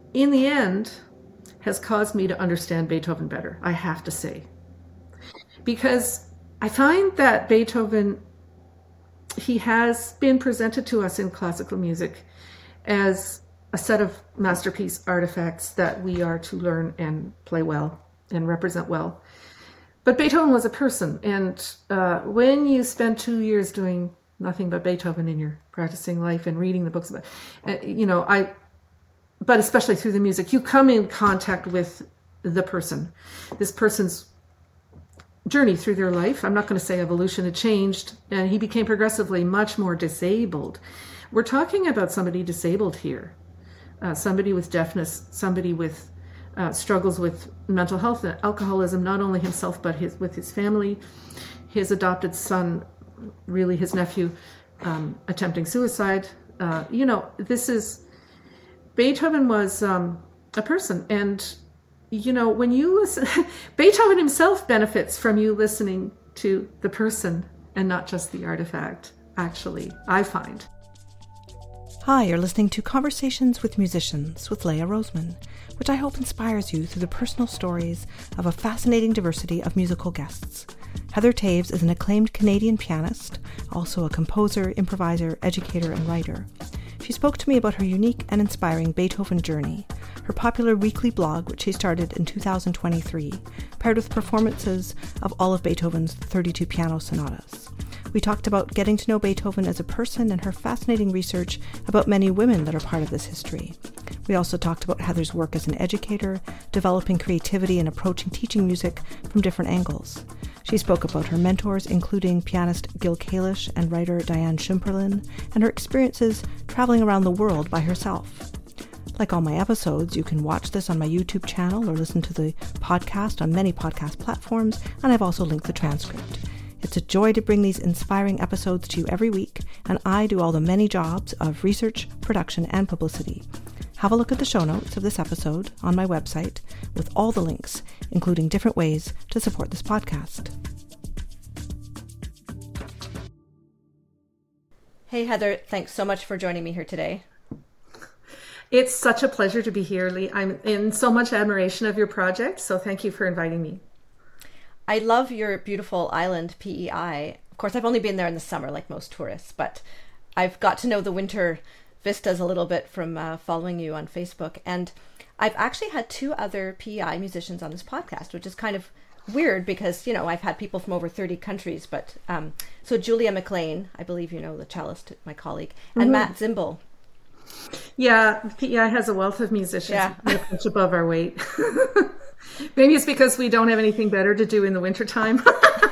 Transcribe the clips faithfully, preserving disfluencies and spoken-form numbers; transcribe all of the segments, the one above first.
in the end, has caused me to understand Beethoven better, I have to say. Because I find that Beethoven, he has been presented to us in classical music as a set of masterpiece artifacts that we are to learn and play well and represent well. But Beethoven was a person, and uh, when you spend two years doing nothing but Beethoven in your practicing life and reading the books about, uh, you know, I, but especially through the music, you come in contact with the person, this person's journey through their life. I'm not going to say evolution, it changed, and he became progressively much more disabled. We're talking about somebody disabled here, uh, somebody with deafness, somebody with uh, struggles with mental health and alcoholism, not only himself, but his with his family, his adopted son, really his nephew, um, attempting suicide. Uh, you know, this is, Beethoven was um, a person, and you know, when you listen, Beethoven himself benefits from you listening to the person and not just the artifact, actually, I find. Hi, you're listening to Conversations with Musicians with Leah Roseman, which I hope inspires you through the personal stories of a fascinating diversity of musical guests. Heather Taves is an acclaimed Canadian pianist, also a composer, improviser, educator, and writer. She spoke to me about her unique and inspiring Beethoven journey, her popular weekly blog, which she started in two thousand twenty-three, paired with performances of all of Beethoven's thirty-two piano sonatas. We talked about getting to know Beethoven as a person and her fascinating research about many women that are part of this history. We also talked about Heather's work as an educator, developing creativity and approaching teaching music from different angles. She spoke about her mentors, including pianist Gil Kalish and writer Diane Schumperlin, and her experiences traveling around the world by herself. Like all my episodes, you can watch this on my YouTube channel or listen to the podcast on many podcast platforms, and I've also linked the transcript. It's a joy to bring these inspiring episodes to you every week, and I do all the many jobs of research, production, and publicity. Have a look at the show notes of this episode on my website with all the links, including different ways to support this podcast. Hey Heather, thanks so much for joining me here today. It's such a pleasure to be here, Lee. I'm in so much admiration of your project, so thank you for inviting me. I love your beautiful island, P E I. Of course, I've only been there in the summer, like most tourists, but I've got to know the winter vistas a little bit from uh, following you on Facebook. And I've actually had two other P E I musicians on this podcast, which is kind of weird because, you know, I've had people from over thirty countries. But um, so Julia McLean, I believe you know the cellist, my colleague, and mm-hmm. Matt Zimbel. Yeah, P E I has a wealth of musicians. Yeah. We're much above our weight. Maybe it's because we don't have anything better to do in the wintertime.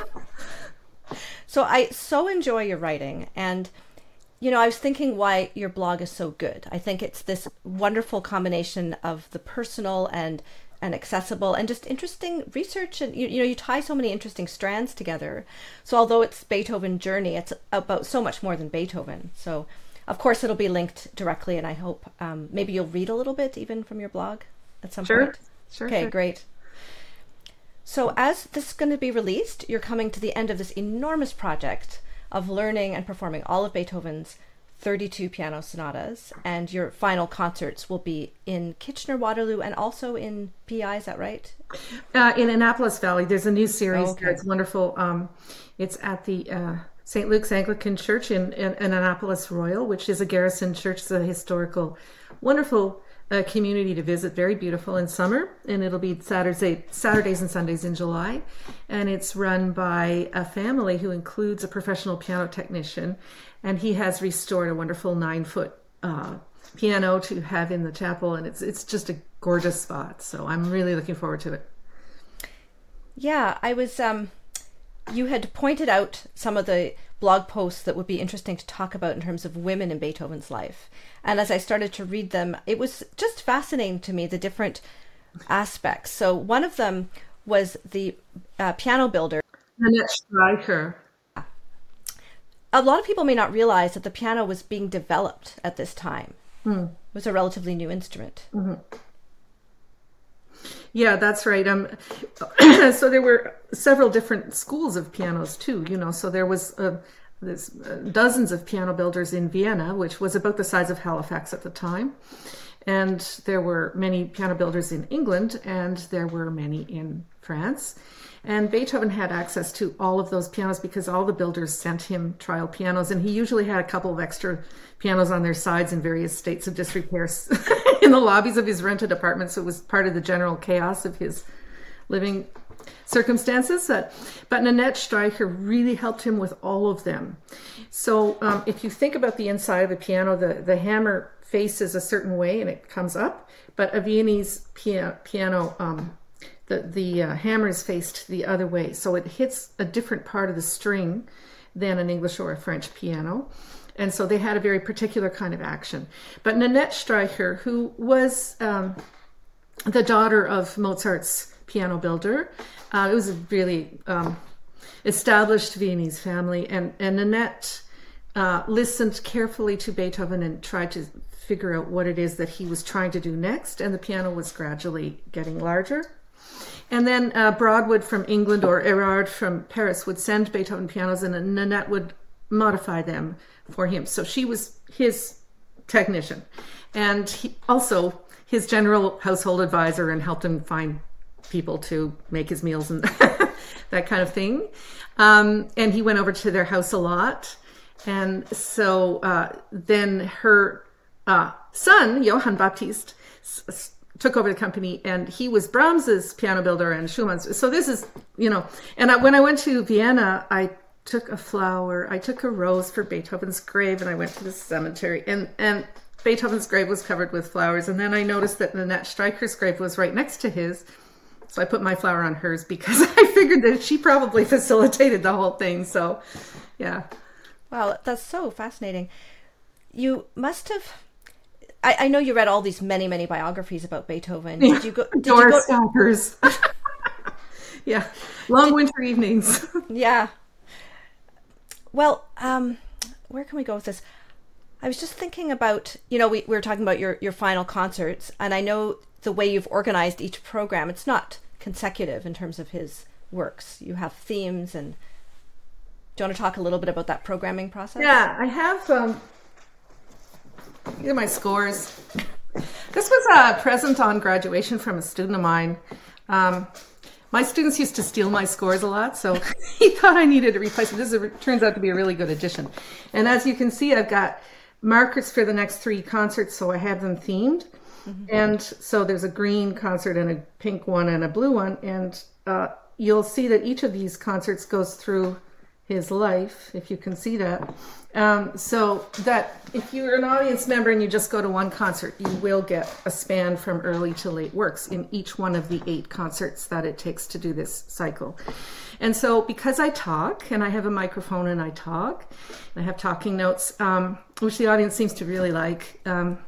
So I so enjoy your writing, and you know, I was thinking why your blog is so good. I think it's this wonderful combination of the personal and and accessible and just interesting research, and you, you know, you tie so many interesting strands together. So although it's Beethoven journey, it's about so much more than Beethoven. So of course it'll be linked directly, and I hope um, maybe you'll read a little bit even from your blog at some sure. point. Sure. Okay, sure. Great. So as this is going to be released, you're coming to the end of this enormous project of learning and performing all of Beethoven's thirty-two piano sonatas, and your final concerts will be in Kitchener-Waterloo and also in P I, is that right? Uh, in Annapolis Valley, there's a new series. Oh, okay. There. It's wonderful. Um, it's at the uh, Saint Luke's Anglican Church in, in, in Annapolis Royal, which is a garrison church. It's a historical, wonderful uh, community to visit. Very beautiful in summer, and it'll be Saturday, Saturdays and Sundays in July. And it's run by a family who includes a professional piano technician, and he has restored a wonderful nine-foot uh, piano to have in the chapel, and it's it's just a gorgeous spot. So I'm really looking forward to it. Yeah, I was. Um, you had pointed out some of the blog posts that would be interesting to talk about in terms of women in Beethoven's life, and as I started to read them, it was just fascinating to me, the different aspects. So one of them was the uh, piano builder, Annette Streicher. A lot of people may not realize that the piano was being developed at this time. Hmm. It was a relatively new instrument. Mm-hmm. Yeah, that's right. Um, so there were several different schools of pianos too, you know, so there was uh, this, uh, dozens of piano builders in Vienna, which was about the size of Halifax at the time. And there were many piano builders in England, and there were many in France. And Beethoven had access to all of those pianos because all the builders sent him trial pianos, and he usually had a couple of extra pianos on their sides in various states of disrepair in the lobbies of his rented apartments. So it was part of the general chaos of his living circumstances. But, but Nanette Streicher really helped him with all of them. So um, if you think about the inside of the piano, the, the hammer faces a certain way and it comes up, but a Viennese pia- piano, um, the, the uh, hammer is faced the other way. So it hits a different part of the string than an English or a French piano. And so they had a very particular kind of action. But Nanette Streicher, who was um, the daughter of Mozart's piano builder, uh, it was a really um, established Viennese family. And, and Nanette uh, listened carefully to Beethoven and tried to figure out what it is that he was trying to do next. And the piano was gradually getting larger. And then uh, Broadwood from England or Erard from Paris would send Beethoven pianos, and Nanette would modify them for him. So she was his technician, and he also his general household advisor, and helped him find people to make his meals and that kind of thing. Um, and he went over to their house a lot. And so uh, then her uh, son, Johann Baptist, s- took over the company, and he was Brahms's piano builder and Schumann's. So this is, you know, and I, when I went to Vienna, I took a flower, I took a rose for Beethoven's grave, and I went to the cemetery, and, and Beethoven's grave was covered with flowers. And then I noticed that Nanette Streicher's grave was right next to his. So I put my flower on hers because I figured that she probably facilitated the whole thing. So, yeah. Wow, that's so fascinating. You must have... I, I know you read all these many, many biographies about Beethoven. Did you go? Did Doris you go... Stackers. Yeah, long did... winter evenings. Yeah. Well, um, where can we go with this? I was just thinking about, you know, we, we were talking about your, your final concerts, and I know the way you've organized each program, it's not consecutive in terms of his works. You have themes, and do you want to talk a little bit about that programming process? Yeah, I have... Um... These are my scores. This was a present on graduation from a student of mine. Um, my students used to steal my scores a lot, so he thought I needed a replacement. This is a, turns out to be a really good addition. And as you can see, I've got markers for the next three concerts, so I have them themed. Mm-hmm. And so there's a green concert and a pink one and a blue one. And uh, you'll see that each of these concerts goes through his life, if you can see that. Um, so that if you're an audience member and you just go to one concert, you will get a span from early to late works in each one of the eight concerts that it takes to do this cycle. And so because I talk, and I have a microphone and I talk, and I have talking notes, um, which the audience seems to really like, um,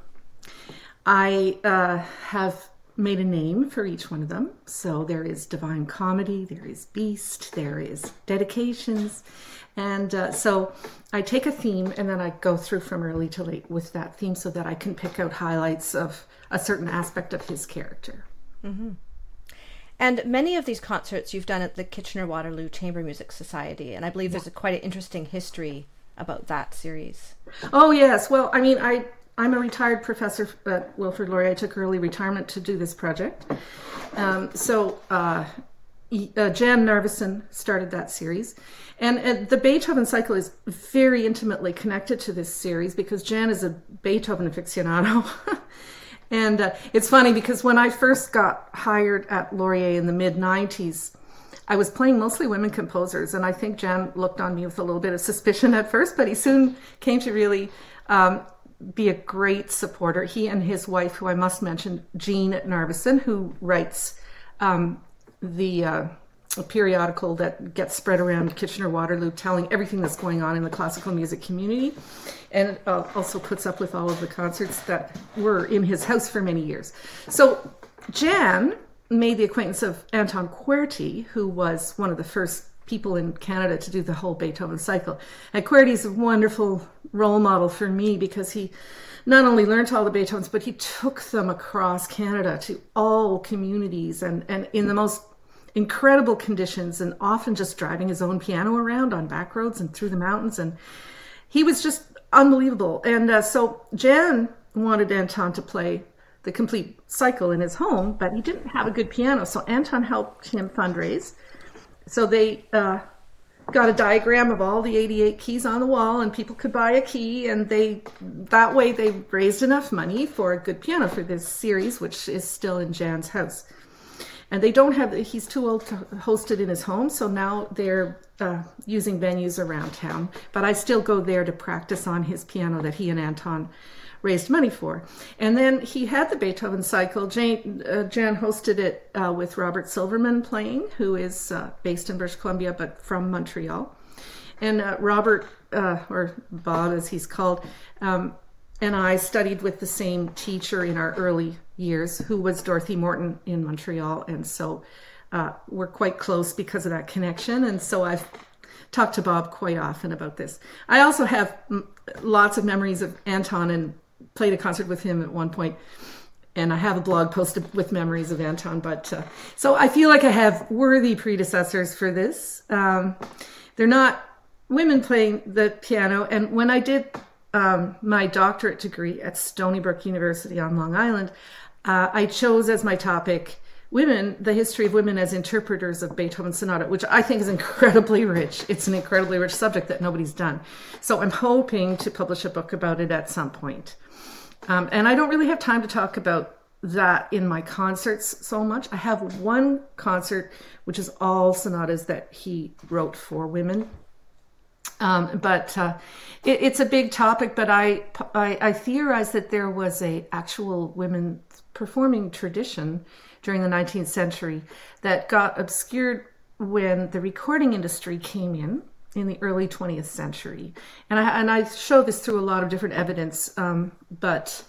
I uh, have made a name for each one of them. So there is Divine Comedy, there is Beast, there is Dedications. And uh, so I take a theme and then I go through from early to late with that theme so that I can pick out highlights of a certain aspect of his character. Mm-hmm. And many of these concerts you've done at the Kitchener-Waterloo Chamber Music Society. And I believe there's a quite an interesting history about that series. Oh, yes. Well, I mean, I... I'm a retired professor at Wilfrid Laurier. I took early retirement to do this project. Um, so uh, uh, Jan Narveson started that series. And, and the Beethoven cycle is very intimately connected to this series because Jan is a Beethoven aficionado. And uh, it's funny because when I first got hired at Laurier in the mid nineties, I was playing mostly women composers. And I think Jan looked on me with a little bit of suspicion at first, but he soon came to really... Um, be a great supporter. He and his wife, who I must mention, Jean Narveson, who writes um, the uh, periodical that gets spread around Kitchener-Waterloo, telling everything that's going on in the classical music community, and uh, also puts up with all of the concerts that were in his house for many years. So Jan made the acquaintance of Anton Querty, who was one of the first people in Canada to do the whole Beethoven cycle. And Querty is a wonderful role model for me because he not only learned all the Beethovens, but he took them across Canada to all communities and, and in the most incredible conditions, and often just driving his own piano around on back roads and through the mountains. And he was just unbelievable. And uh, so Jan wanted Anton to play the complete cycle in his home, but he didn't have a good piano. So Anton helped him fundraise. So they uh, got a diagram of all the eighty-eight keys on the wall, and people could buy a key, and they that way they raised enough money for a good piano for this series, which is still in Jan's house. And they don't have, he's too old to host it in his home, so now they're uh, using venues around town. But I still go there to practice on his piano that he and Anton raised money for. And then he had the Beethoven cycle. Jan, uh, Jan hosted it uh, with Robert Silverman playing, who is uh, based in British Columbia, but from Montreal. And uh, Robert, uh, or Bob as he's called, um, and I studied with the same teacher in our early years, who was Dorothy Morton in Montreal. And so uh, we're quite close because of that connection. And so I've talked to Bob quite often about this. I also have m- lots of memories of Anton, and played a concert with him at one point. And I have a blog posted with memories of Anton. But uh, so I feel like I have worthy predecessors for this. Um, they're not women playing the piano. And when I did Um, my doctorate degree at Stony Brook University on Long Island, uh, I chose as my topic women, the history of women as interpreters of Beethoven's sonata, which I think is incredibly rich. It's an incredibly rich subject that nobody's done. So I'm hoping to publish a book about it at some point. Um, and I don't really have time to talk about that in my concerts so much. I have one concert, which is all sonatas that he wrote for women. Um, but uh, it, it's a big topic, but I, I, I theorize that there was a actual women performing tradition during the nineteenth century that got obscured when the recording industry came in in the early twentieth century. And I, and I show this through a lot of different evidence, um, but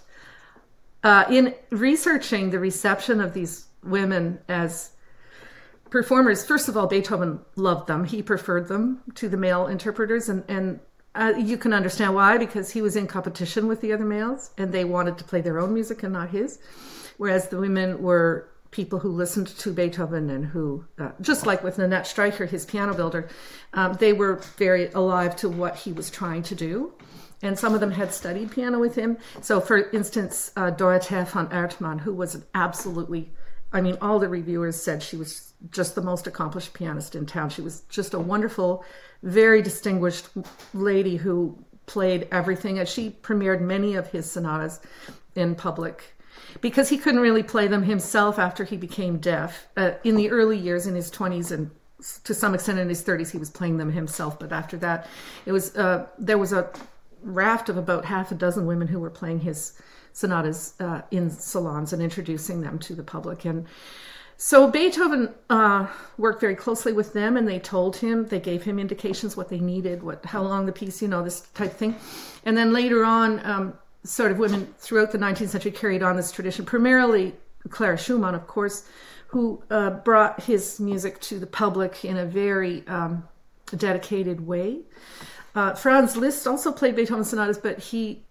uh, in researching the reception of these women as performers, first of all, Beethoven loved them. He preferred them to the male interpreters, and, and uh, you can understand why, because he was in competition with the other males, and they wanted to play their own music and not his, whereas the women were people who listened to Beethoven and who, uh, just like with Nanette Streicher, his piano builder, um, they were very alive to what he was trying to do. And some of them had studied piano with him. So, for instance, uh, Dorothea von Ertmann, who was an absolutely, I mean, all the reviewers said she was just the most accomplished pianist in town. She was just a wonderful, very distinguished lady who played everything. And she premiered many of his sonatas in public because he couldn't really play them himself after he became deaf. Uh, in the early years, in his twenties and to some extent in his thirties, he was playing them himself. But after that, it was uh, there was a raft of about half a dozen women who were playing his sonatas uh, in salons and introducing them to the public. And so Beethoven uh, worked very closely with them, and they told him, they gave him indications what they needed, what, how long the piece, you know, this type of thing. And then later on, um, sort of women throughout the nineteenth century carried on this tradition, primarily Clara Schumann, of course, who uh, brought his music to the public in a very um, dedicated way. Uh, Franz Liszt also played Beethoven sonatas, but he,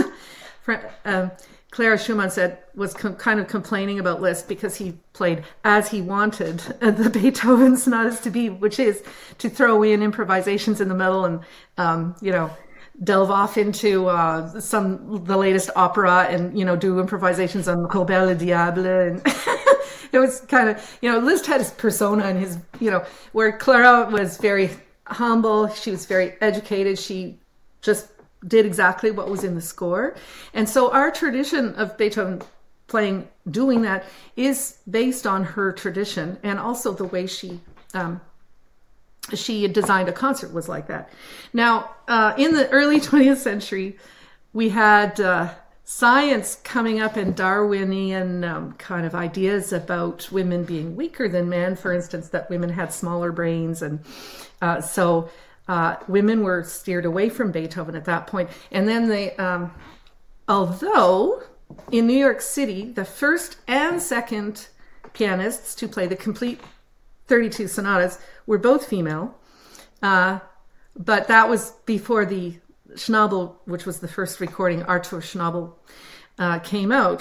um, Clara Schumann said, was com- kind of complaining about Liszt because he played as he wanted uh, the Beethoven sonatas to be, which is to throw in improvisations in the middle and, um, you know, delve off into uh, some the latest opera and, you know, do improvisations on Colbert le Diable. And it was kind of, you know, Liszt had his persona and his, you know, where Clara was very humble, she was very educated, she just did exactly what was in the score. And so our tradition of Beethoven playing, doing that is based on her tradition, and also the way she um, she designed a concert was like that. Now, uh, in the early twentieth century, we had uh, science coming up and Darwinian um, kind of ideas about women being weaker than men. For instance, that women had smaller brains, and uh, so uh, women were steered away from Beethoven at that point. And then they, um, although in New York City, the first and second pianists to play the complete thirty-two sonatas were both female, uh, but that was before the Schnabel, which was the first recording, Arthur Schnabel, uh, came out.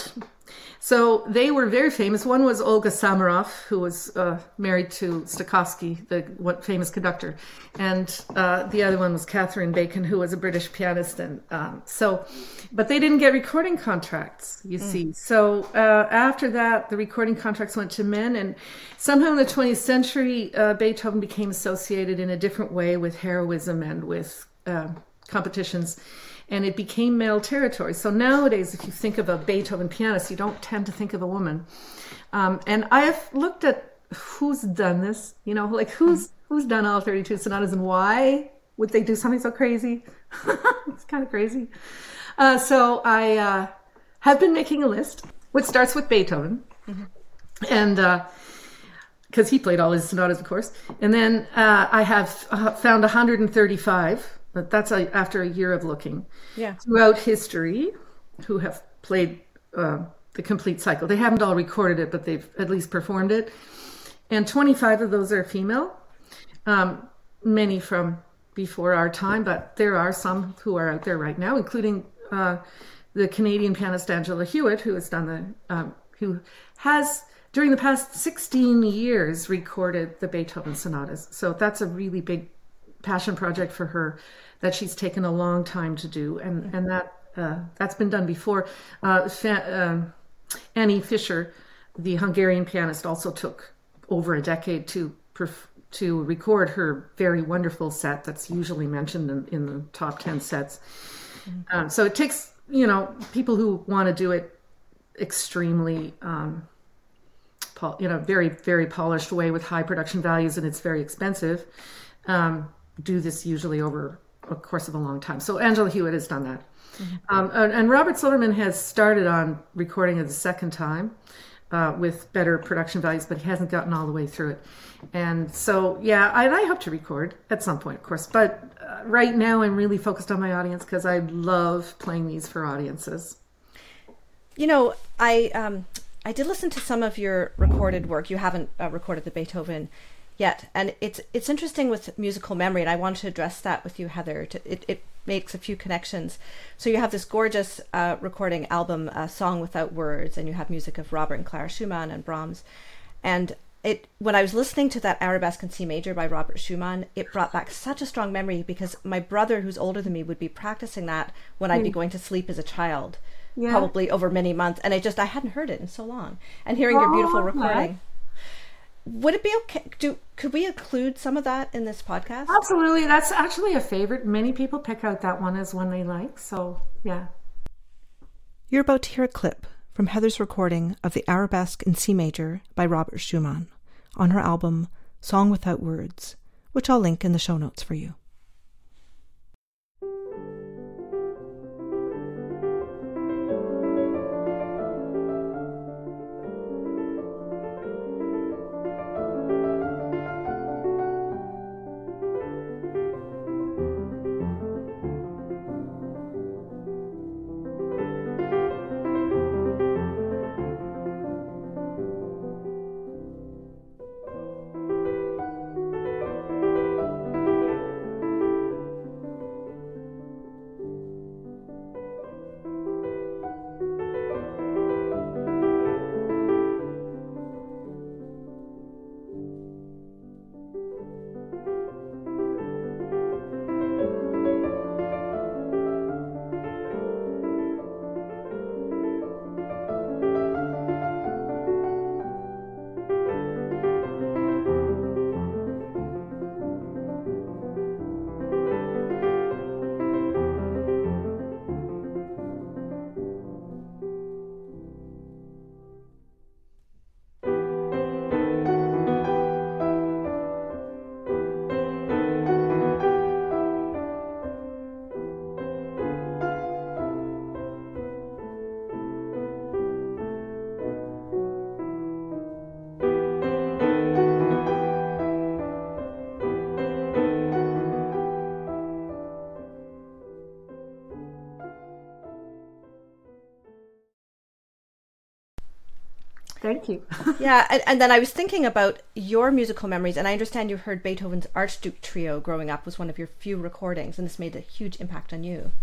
So they were very famous. One was Olga Samarov, who was uh, married to Stokowski, the what, famous conductor, and uh, the other one was Catherine Bacon, who was a British pianist. And um, so, but they didn't get recording contracts, you mm. see. So uh, after that, the recording contracts went to men, and somehow in the twentieth century, uh, Beethoven became associated in a different way with heroism and with uh, competitions. And it became male territory. So nowadays, if you think of a Beethoven pianist, you don't tend to think of a woman. Um, and I've looked at who's done this, you know, like who's who's done all thirty-two sonatas and why would they do something so crazy? It's kind of crazy. Uh, so I uh, have been making a list, which starts with Beethoven. Mm-hmm. And because uh, he played all his sonatas, of course. And then uh, I have uh, found one hundred thirty-five. But that's a, after a year of looking. Yeah. Throughout history, who have played uh, the complete cycle. They haven't all recorded it, but they've at least performed it. And twenty-five of those are female, um, many from before our time, but there are some who are out there right now, including uh, the Canadian pianist Angela Hewitt, who has done the, um, who has during the past sixteen years recorded the Beethoven sonatas. So that's a really big passion project for her that she's taken a long time to do, and and that uh, that's been done before. Uh, Fa- um, Annie Fischer, the Hungarian pianist, also took over a decade to perf- to record her very wonderful set that's usually mentioned in, in the top ten sets. Mm-hmm. Um, so it takes, you know, people who want to do it extremely, um, pol- you know, very very polished way with high production values, and it's very expensive. Um, do this usually over a course of a long time. So Angela Hewitt has done that. Mm-hmm. Um, and, and Robert Silverman has started on recording it the second time uh, with better production values, but he hasn't gotten all the way through it. And so, yeah, I, I hope to record at some point, of course. But uh, right now I'm really focused on my audience because I love playing these for audiences. You know, I um, I did listen to some of your recorded work. You haven't uh, recorded the Beethoven yet, and it's it's interesting with musical memory, and I wanted to address that with you, Heather. To, it, it makes a few connections. So you have this gorgeous uh, recording album, uh, Song Without Words, and you have music of Robert and Clara Schumann and Brahms. And it when I was listening to that Arabesque in C major by Robert Schumann, it brought back such a strong memory because my brother, who's older than me, would be practicing that when I'd be going to sleep as a child, yeah. probably over many months. And I just I hadn't heard it in so long, and hearing oh, your beautiful recording. Right. Would it be okay? Do could we include some of that in this podcast? Absolutely. That's actually a favorite. Many people pick out that one as one they like. So, yeah. You're about to hear a clip from Heather's recording of the Arabesque in C major by Robert Schumann on her album Song Without Words, which I'll link in the show notes for you. Thank you. Yeah, and, and then I was thinking about your musical memories, and I understand you heard Beethoven's Archduke Trio growing up was one of your few recordings, and this made a huge impact on you.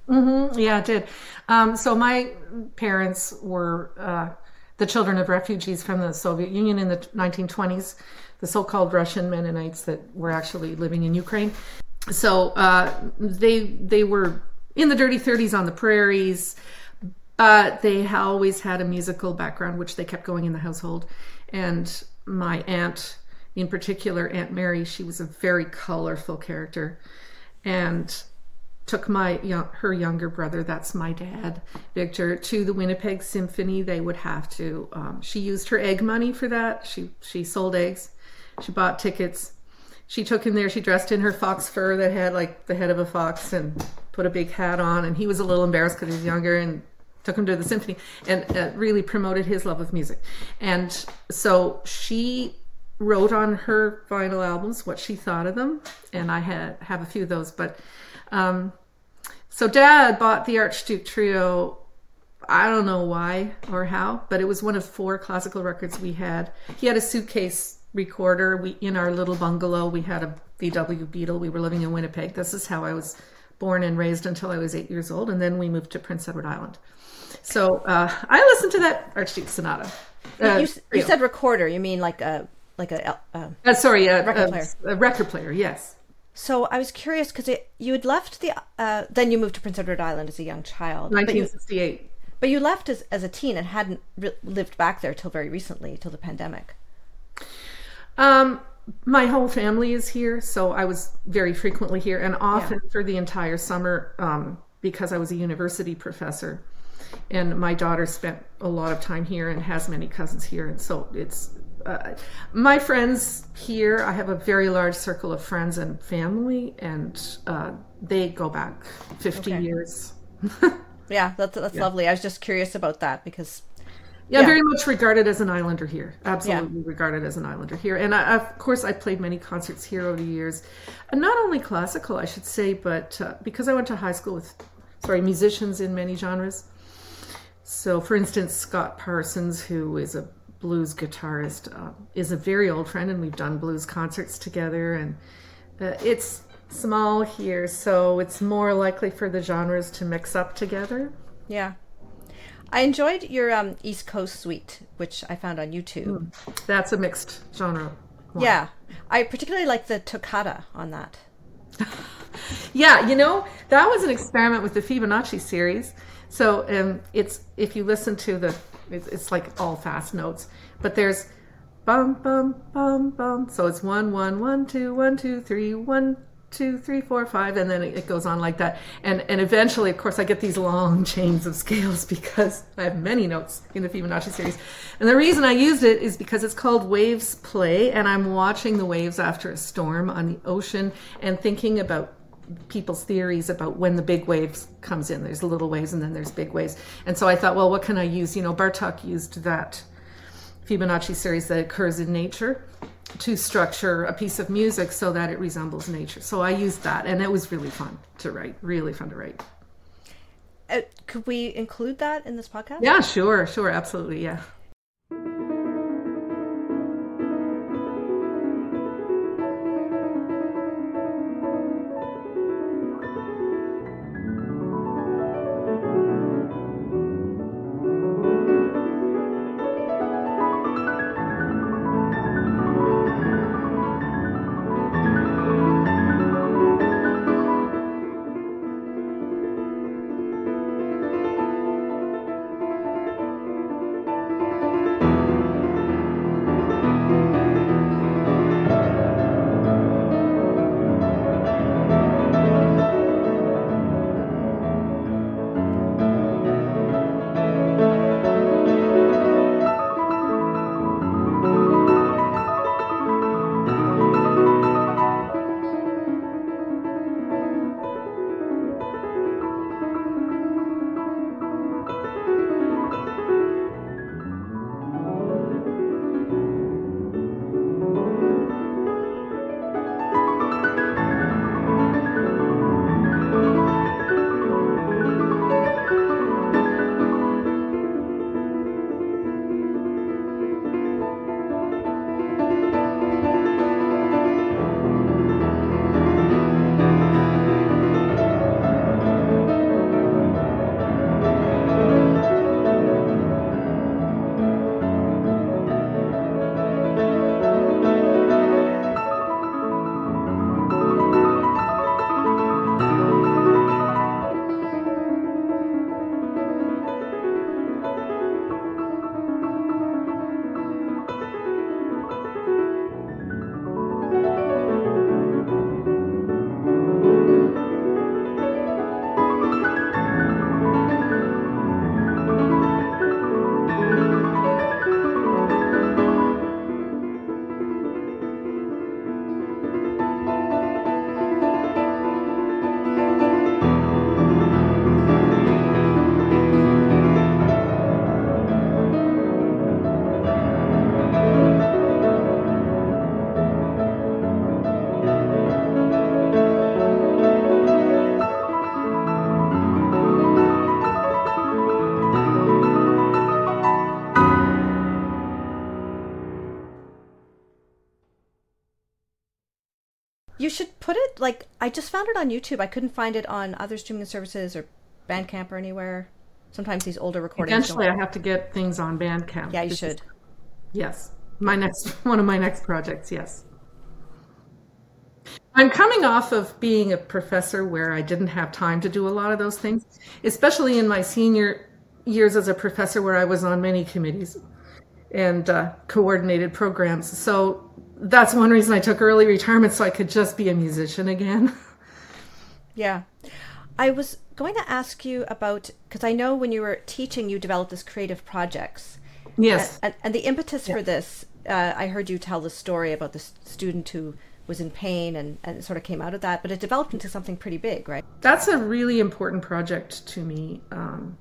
Mm-hmm. Yeah, it did. Um, so my parents were uh, the children of refugees from the Soviet Union in the nineteen twenties, the so-called Russian Mennonites that were actually living in Ukraine. So uh, they they were in the dirty thirties on the prairies, but they always had a musical background, which they kept going in the household. And my aunt, in particular, Aunt Mary, she was a very colorful character, and took my her younger brother, that's my dad, Victor, to the Winnipeg Symphony. They would have to. Um, she used her egg money for that. She she sold eggs. She bought tickets. She took him there. She dressed in her fox fur that had like the head of a fox and put a big hat on. And he was a little embarrassed because he was younger, and took him to the symphony and uh, really promoted his love of music. And so she wrote on her vinyl albums what she thought of them, and I had have a few of those. But um, so Dad bought the Archduke Trio. I don't know why or how, but it was one of four classical records we had. He had a suitcase recorder. We in our little bungalow we had a V W Beetle. We were living in Winnipeg. This is how I was born and raised until I was eight years old, and then we moved to Prince Edward Island. So uh, I listened to that Archduke Sonata. Uh, you, you said recorder. You mean like a like a uh, uh, sorry, a record a, player. a record player. Yes. So I was curious because you had left the uh, then you moved to Prince Edward Island as a young child. nineteen sixty-eight. But you, but you left as as a teen and hadn't re- lived back there till very recently, till the pandemic. Um, my whole family is here, so I was very frequently here, and often yeah. for the entire summer, um, because I was a university professor, and my daughter spent a lot of time here and has many cousins here, and so it's uh, my friends here. I have a very large circle of friends and family, and uh, they go back fifty okay. years. Yeah, that's that's yeah. lovely. I was just curious about that because. Yeah, yeah, very much regarded as an islander here. Absolutely yeah. regarded as an islander here. And I, of course, I played many concerts here over the years. And not only classical, I should say, but uh, because I went to high school with, sorry, musicians in many genres. So, for instance, Scott Parsons, who is a blues guitarist, uh, is a very old friend, and we've done blues concerts together. And uh, it's small here, so it's more likely for the genres to mix up together. Yeah. I enjoyed your um, East Coast suite, which I found on YouTube. Mm, that's a mixed genre one. Yeah. I particularly like the toccata on that. Yeah, you know, that was an experiment with the Fibonacci series. So um, it's if you listen to the, it's, it's like all fast notes, but there's bum, bum, bum, bum. So it's one, one, one, two, one, two, three, one, two, three, four, five, and then it goes on like that. And and eventually, of course, I get these long chains of scales because I have many notes in the Fibonacci series. And the reason I used it is because it's called Waves Play, and I'm watching the waves after a storm on the ocean and thinking about people's theories about when the big waves comes in. There's little waves and then there's big waves. And so I thought, well, what can I use? You know, Bartók used that Fibonacci series that occurs in nature to structure a piece of music so that it resembles nature. So I used that, and it was really fun to write, really fun to write. Uh, could we include that in this podcast? Yeah, sure, sure, absolutely, yeah. You should put it, like, I just found it on YouTube. I couldn't find it on other streaming services or Bandcamp or anywhere. Sometimes these older recordings Eventually don't... I have to get things on Bandcamp. Yeah, you This should. is- yes. My next, one of my next projects, yes. I'm coming off of being a professor where I didn't have time to do a lot of those things, especially in my senior years as a professor where I was on many committees and uh, coordinated programs. So that's one reason I took early retirement, so I could just be a musician again. Yeah. I was going to ask you about, because I know when you were teaching, you developed this creative projects. Yes. And, and the impetus Yeah. for this, uh, I heard you tell the story about this student who was in pain and, and it sort of came out of that, but it developed into something pretty big, right? That's a really important project to me. Um,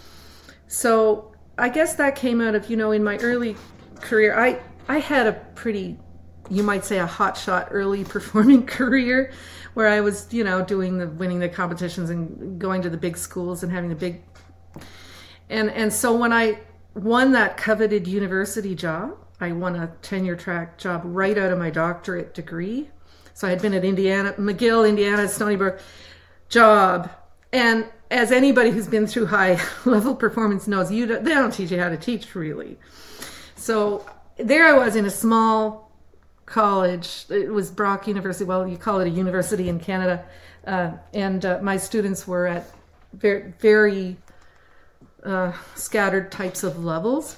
so I guess that came out of, you know, in my early career, I, I had a pretty, you might say, a hotshot early performing career where I was, you know, doing the, winning the competitions and going to the big schools and having the big, and, and so when I won that coveted university job, I won a tenure track job right out of my doctorate degree. So I had been at Indiana, McGill, Indiana, Stony Brook job. And as anybody who's been through high level performance knows, you don't, they don't teach you how to teach really. So there I was in a small college. It was Brock University. Well, you call it a university in Canada. Uh, and uh, my students were at very, very uh, scattered types of levels.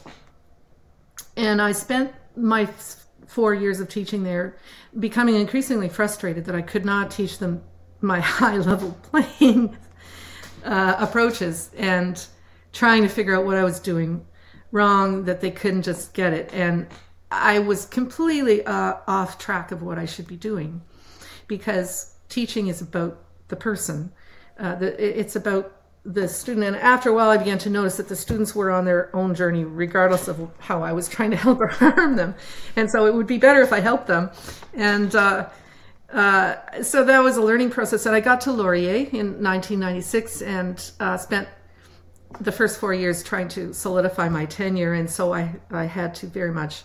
And I spent my four years of teaching there becoming increasingly frustrated that I could not teach them my high-level playing uh, approaches and trying to figure out what I was doing wrong, that they couldn't just get it. And I was completely uh, off track of what I should be doing, because teaching is about the person. Uh, the, it's about the student. And after a while, I began to notice that the students were on their own journey, regardless of how I was trying to help or harm them. And so it would be better if I helped them. And uh, uh, so that was a learning process. And I got to Laurier in nineteen ninety-six and uh, spent the first four years trying to solidify my tenure. And so I, I had to very much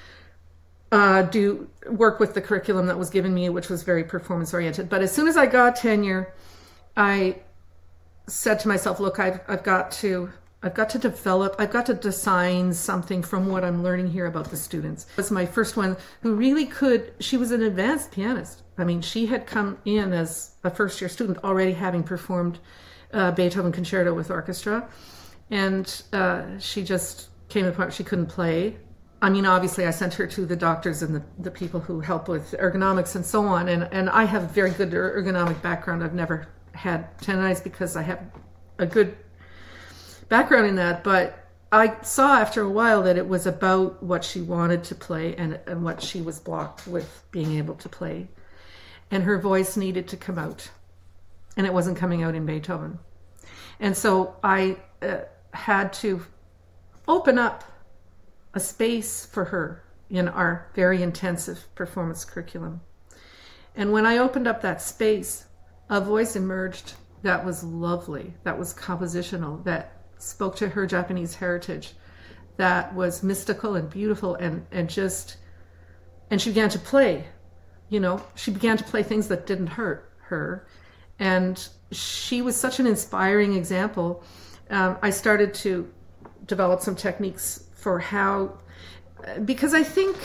uh, do work with the curriculum that was given me, which was very performance oriented. But as soon as I got tenure, I said to myself, look, I've, I've got to, I've got to develop, I've got to design something from what I'm learning here about the students. It was my first one who really could, she was an advanced pianist. I mean, she had come in as a first year student already having performed uh, Beethoven Concerto with orchestra. And uh, she just came apart, she couldn't play. I mean, obviously I sent her to the doctors and the, the people who help with ergonomics and so on. And, and I have a very good ergonomic background. I've never had tendonitis because I have a good background in that, but I saw after a while that it was about what she wanted to play and, and what she was blocked with being able to play. And her voice needed to come out, and it wasn't coming out in Beethoven. And so I uh, had to open up a space for her in our very intensive performance curriculum. And when I opened up that space, a voice emerged that was lovely, that was compositional, that spoke to her Japanese heritage, that was mystical and beautiful, and, and just, and she began to play, you know, she began to play things that didn't hurt her. And she was such an inspiring example. Um, I started to develop some techniques for how, because I think,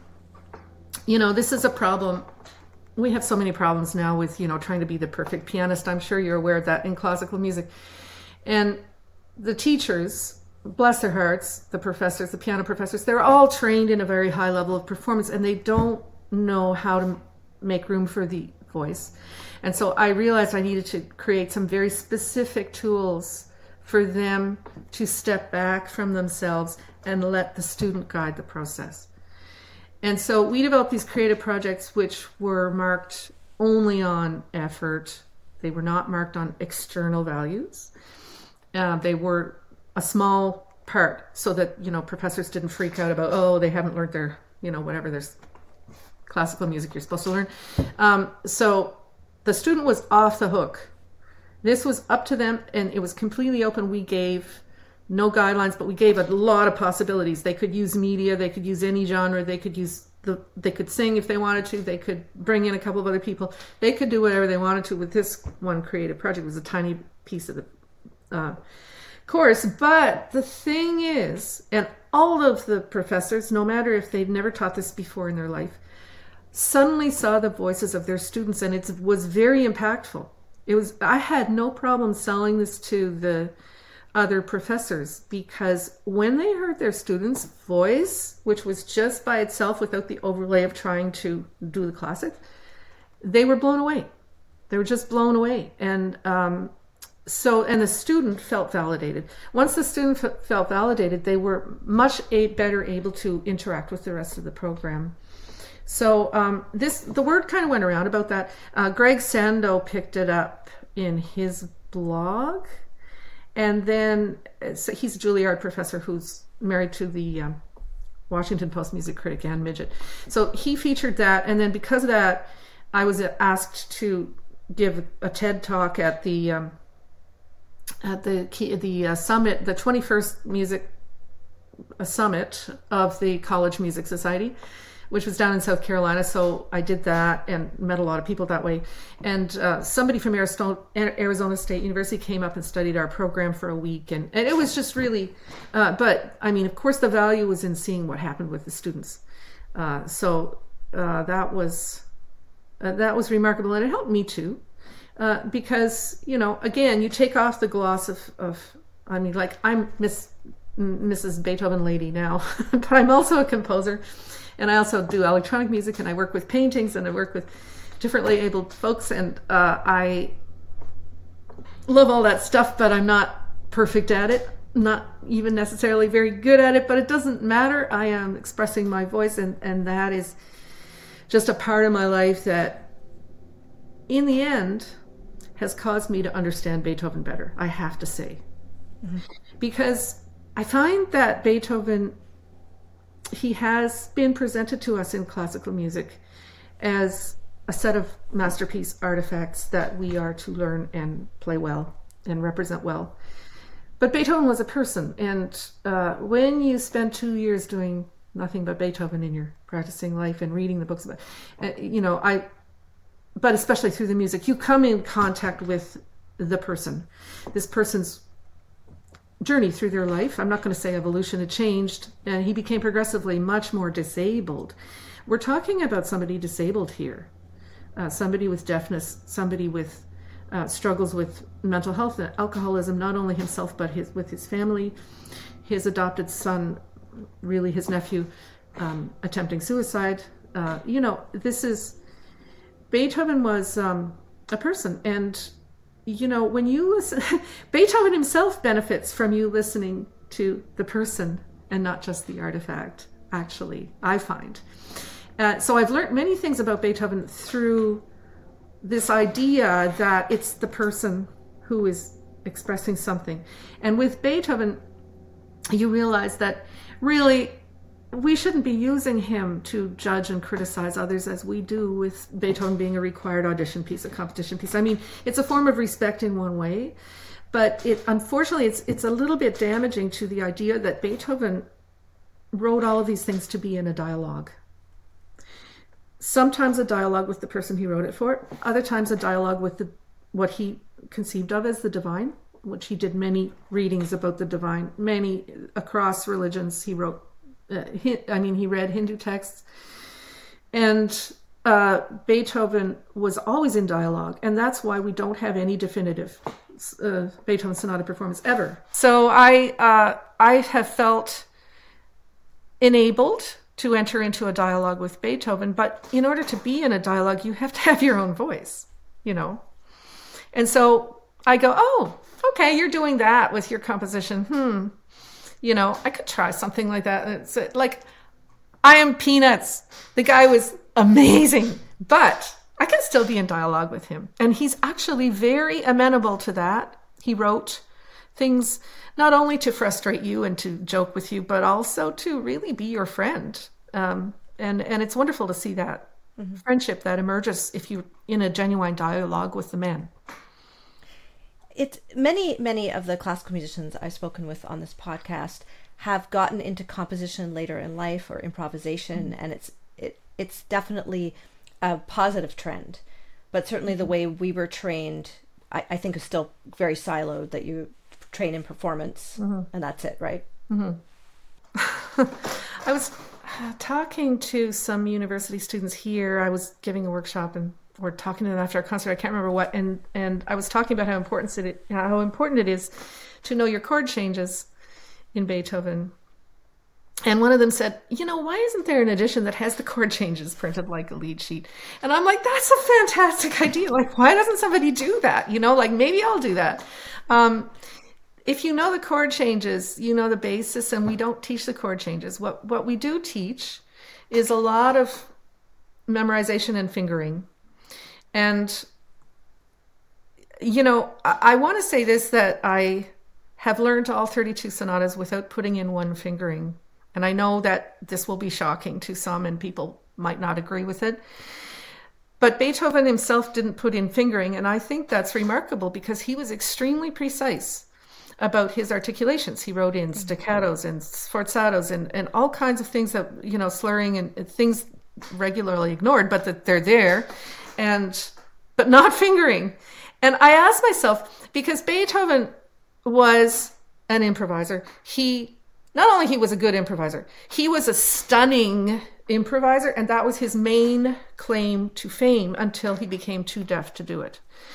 you know, this is a problem. We have so many problems now with, you know, trying to be the perfect pianist. I'm sure you're aware of that in classical music. And the teachers, bless their hearts, the professors, the piano professors, they're all trained in a very high level of performance, and they don't know how to make room for the voice. And so I realized I needed to create some very specific tools for them to step back from themselves and let the student guide the process. And so we developed these creative projects which were marked only on effort. They were not marked on external values. Uh, they were a small part so that, you know, professors didn't freak out about, oh, they haven't learned their, you know, whatever, there's classical music you're supposed to learn. Um, so the student was off the hook. This was up to them, and it was completely open. We gave no guidelines, but we gave a lot of possibilities. They could use media, they could use any genre, they could use the they could sing if they wanted to. They could bring in a couple of other people. They could do whatever they wanted to with this one creative project. It was a tiny piece of the uh, course. But the thing is, and all of the professors, no matter if they've never taught this before in their life, suddenly saw the voices of their students, and it was very impactful. It was, I had no problem selling this to the other professors, because when they heard their students' voice, which was just by itself without the overlay of trying to do the classics, they were blown away. They were just blown away. And um, so, and the student felt validated. Once the student f- felt validated, they were much a- better able to interact with the rest of the program. So um, this, the word kind of went around about that. Uh, Greg Sando picked it up in his blog. And then so he's a Juilliard professor who's married to the um, Washington Post music critic Ann Midget. So he featured that. And then because of that, I was asked to give a TED talk at the um, at the the uh, summit, the twenty-first music summit of the College Music Society, which was down in South Carolina. So I did that and met a lot of people that way. And uh, somebody from Arizona State University came up and studied our program for a week. And, and it was just really, uh, but I mean, of course, the value was in seeing what happened with the students. Uh, so uh, that was, uh, that was remarkable. And it helped me too. Uh, because, you know, again, you take off the gloss of, of I mean, like I'm Miss Missus Beethoven lady now, but I'm also a composer. And I also do electronic music, and I work with paintings, and I work with differently abled folks, and uh, I love all that stuff, but I'm not perfect at it, not even necessarily very good at it, but it doesn't matter. I am expressing my voice, and, and that is just a part of my life that, in the end, has caused me to understand Beethoven better, I have to say. Mm-hmm. Because I find that Beethoven, he has been presented to us in classical music as a set of masterpiece artifacts that we are to learn and play well and represent well. But Beethoven was a person, and uh, when you spend two years doing nothing but Beethoven in your practicing life and reading the books about, uh, you know, I, but especially through the music, you come in contact with the person, this person's journey through their life. I'm not going to say evolution, it changed, and he became progressively much more disabled. We're talking about somebody disabled here, uh, somebody with deafness, somebody with uh, struggles with mental health and alcoholism, not only himself, but his with his family, his adopted son, really his nephew, um, attempting suicide. Uh, you know, this is, Beethoven was um, a person, and you know, when you listen, Beethoven himself benefits from you listening to the person and not just the artifact, actually, I find. Uh, so I've learned many things about Beethoven through this idea that it's the person who is expressing something. And with Beethoven, you realize that really we shouldn't be using him to judge and criticize others as we do with Beethoven being a required audition piece, a competition piece. I mean, it's a form of respect in one way, but it unfortunately it's it's a little bit damaging to the idea that Beethoven wrote all of these things to be in a dialogue. Sometimes a dialogue with the person he wrote it for, other times a dialogue with the what he conceived of as the divine, which he did many readings about the divine, many across religions. He wrote Uh, he, I mean, he read Hindu texts, and uh, Beethoven was always in dialogue, and that's why we don't have any definitive uh, Beethoven sonata performance ever. So I, uh, I have felt enabled to enter into a dialogue with Beethoven, but in order to be in a dialogue, you have to have your own voice, you know. And so I go, oh, okay, you're doing that with your composition. Hmm. You know, I could try something like that. It's like, I am peanuts. The guy was amazing, but I can still be in dialogue with him. And he's actually very amenable to that. He wrote things not only to frustrate you and to joke with you, but also to really be your friend. Um, and, and it's wonderful to see that mm-hmm. friendship that emerges if you're in a genuine dialogue with the man. It's many, many of the classical musicians I've spoken with on this podcast have gotten into composition later in life or improvisation, mm-hmm. and it's it it's definitely a positive trend. But certainly the way we were trained, I, I think is still very siloed, that you train in performance mm-hmm. and that's it, right? Mm-hmm. I was talking to some university students here. I was giving a workshop and we're talking to them after a concert. I can't remember what, and and I was talking about how important it how important it is to know your chord changes in Beethoven. And one of them said, you know, why isn't there an edition that has the chord changes printed like a lead sheet? And I'm like, that's a fantastic idea. Like, why doesn't somebody do that? You know, like maybe I'll do that. Um, if you know the chord changes, you know the basis, and we don't teach the chord changes. What what we do teach is a lot of memorization and fingering. And, you know, I, I want to say this, that I have learned all thirty-two sonatas without putting in one fingering. And I know that this will be shocking to some and people might not agree with it. But Beethoven himself didn't put in fingering. And I think that's remarkable because he was extremely precise about his articulations. He wrote in staccatos and sforzatos and, and all kinds of things that, you know, slurring and, and things regularly ignored, but that they're there. And, but not fingering. And I asked myself, because Beethoven was an improviser, he, not only he was a good improviser, he was a stunning improviser, and that was his main claim to fame until he became too deaf to do it.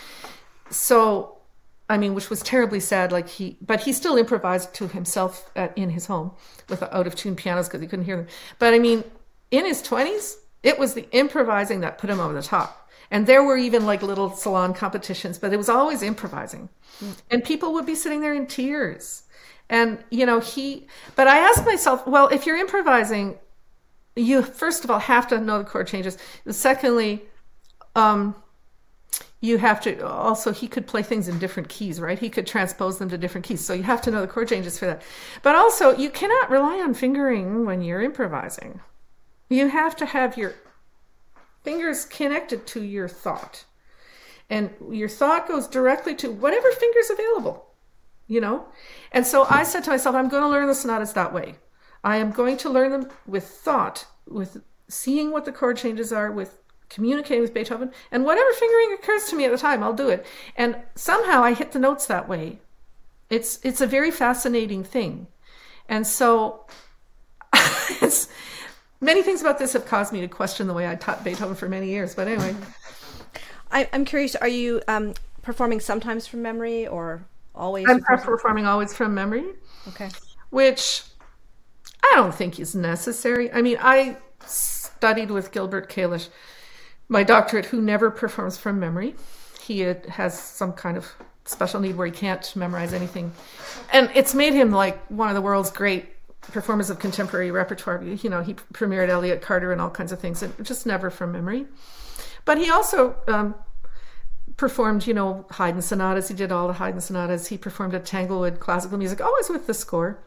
So, I mean, which was terribly sad, like he, but he still improvised to himself at, in his home with out of tune pianos because he couldn't hear them. But I mean, in his twenties, it was the improvising that put him over the top. And there were even like little salon competitions, but it was always improvising. Mm. And people would be sitting there in tears. And, you know, he, but I asked myself, well, if you're improvising, you first of all have to know the chord changes. Secondly, um, you have to also, he could play things in different keys, right? He could transpose them to different keys. So you have to know the chord changes for that. But also, you cannot rely on fingering when you're improvising. You have to have your fingers connected to your thought. And your thought goes directly to whatever finger's available. You know? And so I said to myself, I'm going to learn the sonatas that way. I am going to learn them with thought, with seeing what the chord changes are, with communicating with Beethoven, and whatever fingering occurs to me at the time, I'll do it. And somehow I hit the notes that way. It's it's a very fascinating thing. And so it's, many things about this have caused me to question the way I taught Beethoven for many years. But anyway. I, I'm curious, are you um, performing sometimes from memory or always? I'm performing always from memory. Okay. Which I don't think is necessary. I mean, I studied with Gilbert Kalish, my doctorate, who never performs from memory. He has some kind of special need where he can't memorize anything. And it's made him like one of the world's great performers of contemporary repertoire. You know, he premiered Elliott Carter and all kinds of things, and just never from memory. But he also um, performed, you know, Haydn sonatas. He did all the Haydn sonatas. He performed at Tanglewood classical music, always with the score.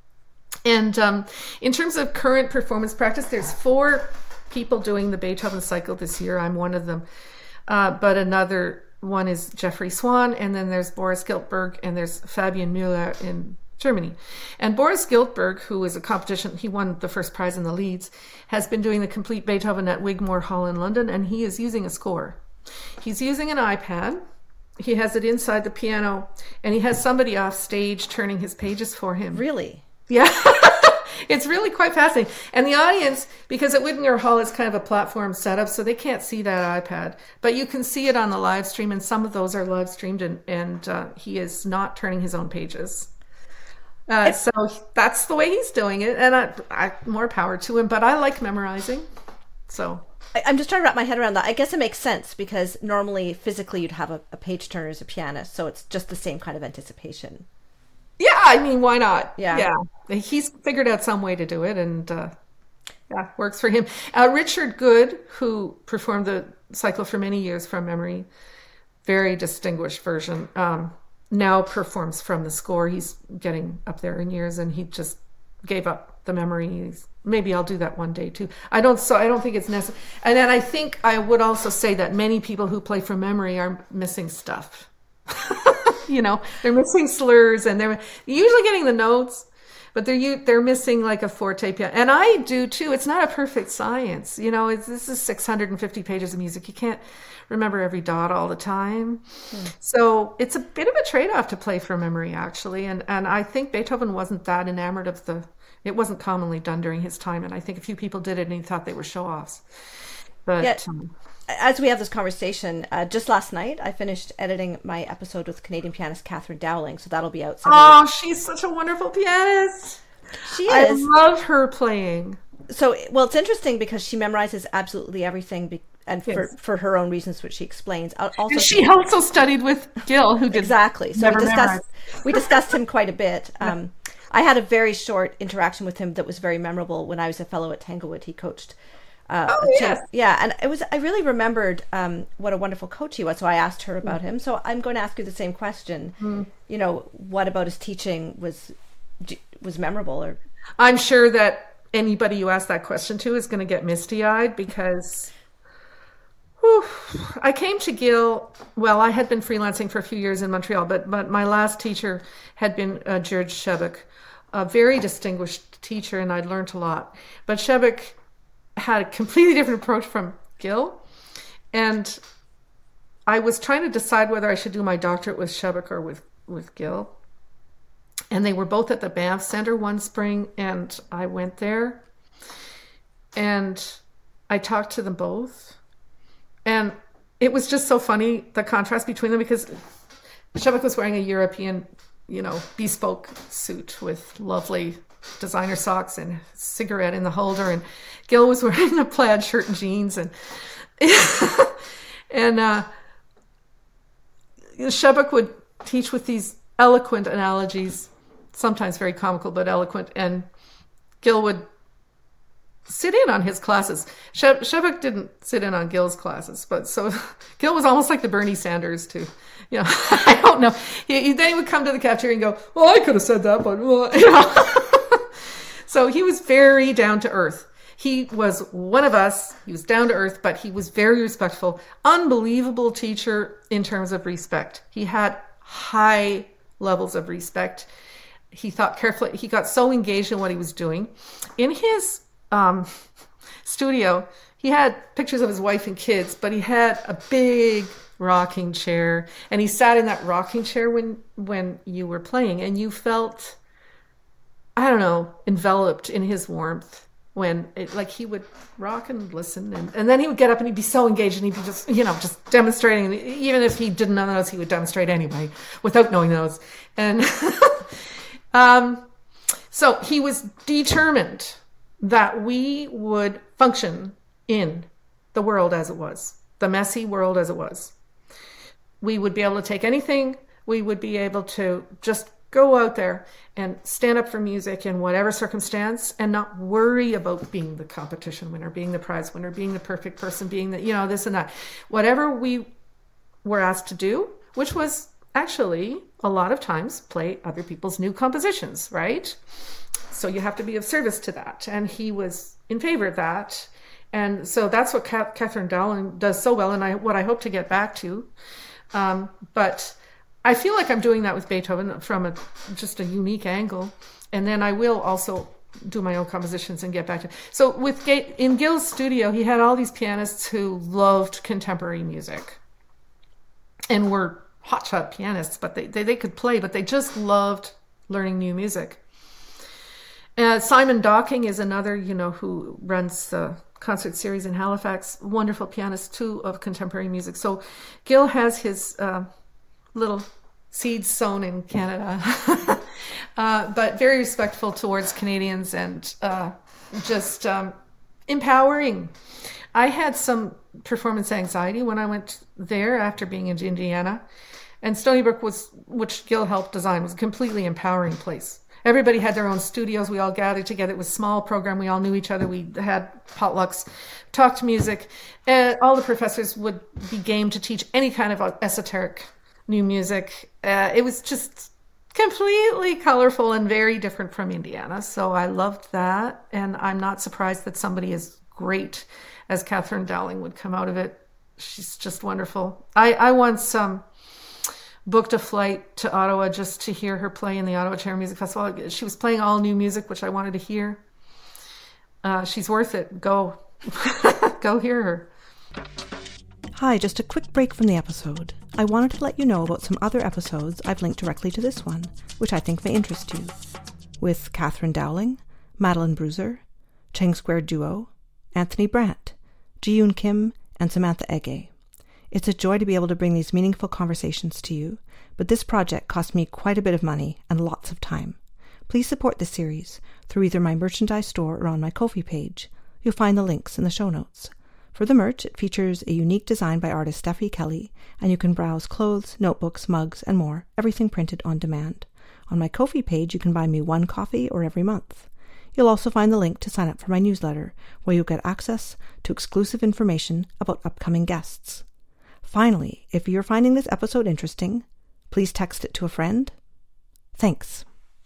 And um, in terms of current performance practice, there's four people doing the Beethoven cycle this year. I'm one of them. Uh, but another one is Jeffrey Swan, and then there's Boris Giltberg, and there's Fabian Müller in Germany. And Boris Giltberg, who is a competition, he won the first prize in the Leeds, has been doing the complete Beethoven at Wigmore Hall in London, and he is using a score. He's using an iPad. He has it inside the piano, and he has somebody off stage turning his pages for him. Really? Yeah. It's really quite fascinating. And the audience, because at Wigmore Hall is kind of a platform setup, so they can't see that iPad. But you can see it on the live stream, and some of those are live streamed, and, and uh, he is not turning his own pages. Uh, so that's the way he's doing it, and I, I, more power to him. But I like memorizing, so I, I'm just trying to wrap my head around that. I guess it makes sense because normally, physically, you'd have a, a page turner as a pianist, so it's just the same kind of anticipation. Yeah, I mean, why not? Yeah, yeah. He's figured out some way to do it, and uh, yeah, works for him. Uh, Richard Good, who performed the cycle for many years from memory, very distinguished version. Um, now performs from the score. He's getting up there in years, and he just gave up the memory. He's, maybe I'll do that one day too. I don't. So I don't think it's necessary. And then I think I would also say that many people who play from memory are missing stuff. You know, they're missing slurs, and they're usually getting the notes, but they're they're missing like a forte piano, and I do too. It's not a perfect science, you know. It's, this is six hundred fifty pages of music. You can't remember every dot all the time, hmm. so it's a bit of a trade-off to play from memory, actually. And and I think Beethoven wasn't that enamored of the. It wasn't commonly done during his time, and I think a few people did it, and he thought they were show-offs. But yeah. um, as we have this conversation, uh, just last night, I finished editing my episode with Canadian pianist Catherine Dowling, so that'll be out. Oh, weeks. She's such a wonderful pianist. She is. I love her playing. So, well, it's interesting because she memorizes absolutely everything, be- and yes. for, for her own reasons, which she explains. Also, and she also studied with Gil, who did exactly. So we discussed memorize. we discussed him quite a bit. Um, I had a very short interaction with him that was very memorable when I was a fellow at Tanglewood. He coached. Uh, oh, yes. Yeah, and it was. I really remembered um, what a wonderful coach he was. So I asked her about mm. him. So I'm going to ask you the same question. Mm. You know, what about his teaching was was memorable? Or I'm sure that anybody you ask that question to is going to get misty-eyed because whew, I came to Gil. Well, I had been freelancing for a few years in Montreal, but but my last teacher had been uh, George Shebek, a very distinguished teacher, and I'd learned a lot. But Shebek had a completely different approach from Gil, and I was trying to decide whether I should do my doctorate with Shebek or with, with Gil. And they were both at the Banff Center one spring, and I went there, and I talked to them both. And it was just so funny, the contrast between them, because Shebek was wearing a European, you know, bespoke suit with lovely designer socks and cigarette in the holder, and Gil was wearing a plaid shirt and jeans, and and uh, Shebek would teach with these eloquent analogies, sometimes very comical but eloquent, and Gil would sit in on his classes. She- Shebek didn't sit in on Gil's classes, but so Gil was almost like the Bernie Sanders to, you know, I don't know. He, he, then he would come to the cafeteria and go, well, I could have said that, but, well, you know. So he was very down to earth. He was one of us. He was down to earth, but he was very respectful. Unbelievable teacher in terms of respect. He had high levels of respect. He thought carefully. He got so engaged in what he was doing. In his um, studio, he had pictures of his wife and kids, but he had a big rocking chair, and he sat in that rocking chair when when you were playing, and you felt, I don't know, enveloped in his warmth when it, like he would rock and listen, and, and then he would get up and he'd be so engaged, and he'd be just, you know, just demonstrating. Even if he didn't know the notes, he would demonstrate anyway without knowing the notes. And um, so he was determined that we would function in the world as it was, the messy world as it was. We would be able to take anything. We would be able to just go out there and stand up for music in whatever circumstance and not worry about being the competition winner, being the prize winner, being the perfect person, being the, you know, this and that. Whatever we were asked to do, which was actually a lot of times play other people's new compositions, right? So you have to be of service to that. And he was in favor of that. And so that's what Catherine Dowling does so well, and I what I hope to get back to. Um, but I feel like I'm doing that with Beethoven from a just a unique angle, and then I will also do my own compositions and get back to. So with in Gil's studio, he had all these pianists who loved contemporary music, and were hotshot pianists, but they, they they could play, but they just loved learning new music. Uh, Simon Docking is another, you know, who runs the concert series in Halifax, wonderful pianist too of contemporary music. So Gil has his uh, little seeds sown in Canada, uh, but very respectful towards Canadians, and uh, just um, empowering. I had some performance anxiety when I went there after being in Indiana, and Stony Brook was, which Gil helped design, was a completely empowering place. Everybody had their own studios. We all gathered together. It was a small program. We all knew each other. We had potlucks, talked music. Uh, all the professors would be game to teach any kind of esoteric new music. Uh, it was just completely colorful and very different from Indiana. So I loved that. And I'm not surprised that somebody as great as Catherine Dowling would come out of it. She's just wonderful. I, I once... Um, booked a flight to Ottawa just to hear her play in the Ottawa Chamber Music Festival. She was playing all new music, which I wanted to hear. Uh, she's worth it. Go. Go hear her. Hi, just a quick break from the episode. I wanted to let you know about some other episodes I've linked directly to this one, which I think may interest you, with Catherine Dowling, Madeline Bruiser, Cheng Square Duo, Anthony Brandt, Ji-Yoon Kim, and Samantha Ege. It's a joy to be able to bring these meaningful conversations to you, but this project cost me quite a bit of money and lots of time. Please support this series through either my merchandise store or on my Ko-fi page. You'll find the links in the show notes. For the merch, it features a unique design by artist Steffi Kelly, and you can browse clothes, notebooks, mugs, and more, everything printed on demand. On my Ko-fi page, you can buy me one coffee or every month. You'll also find the link to sign up for my newsletter, where you'll get access to exclusive information about upcoming guests. Finally, if you're finding this episode interesting, please text it to a friend. Thanks.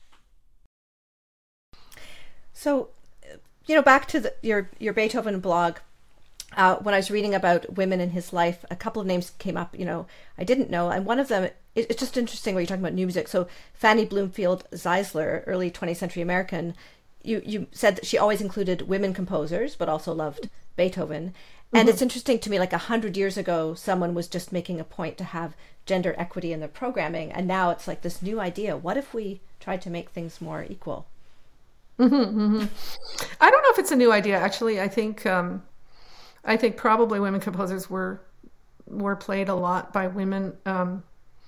So, you know, back to the, your, your Beethoven blog, Uh, when I was reading about women in his life, a couple of names came up, you know, I didn't know. And one of them, it, it's just interesting when you're talking about new music. So Fanny Bloomfield Zeisler, early twentieth century American, you, you said that she always included women composers, but also loved Beethoven. And mm-hmm. It's interesting to me, like a hundred years ago, someone was just making a point to have gender equity in their programming. And now it's like this new idea. What if we tried to make things more equal? Mm-hmm, mm-hmm. I don't know if it's a new idea, actually. I think... Um... I think probably women composers were were played a lot by women. Um,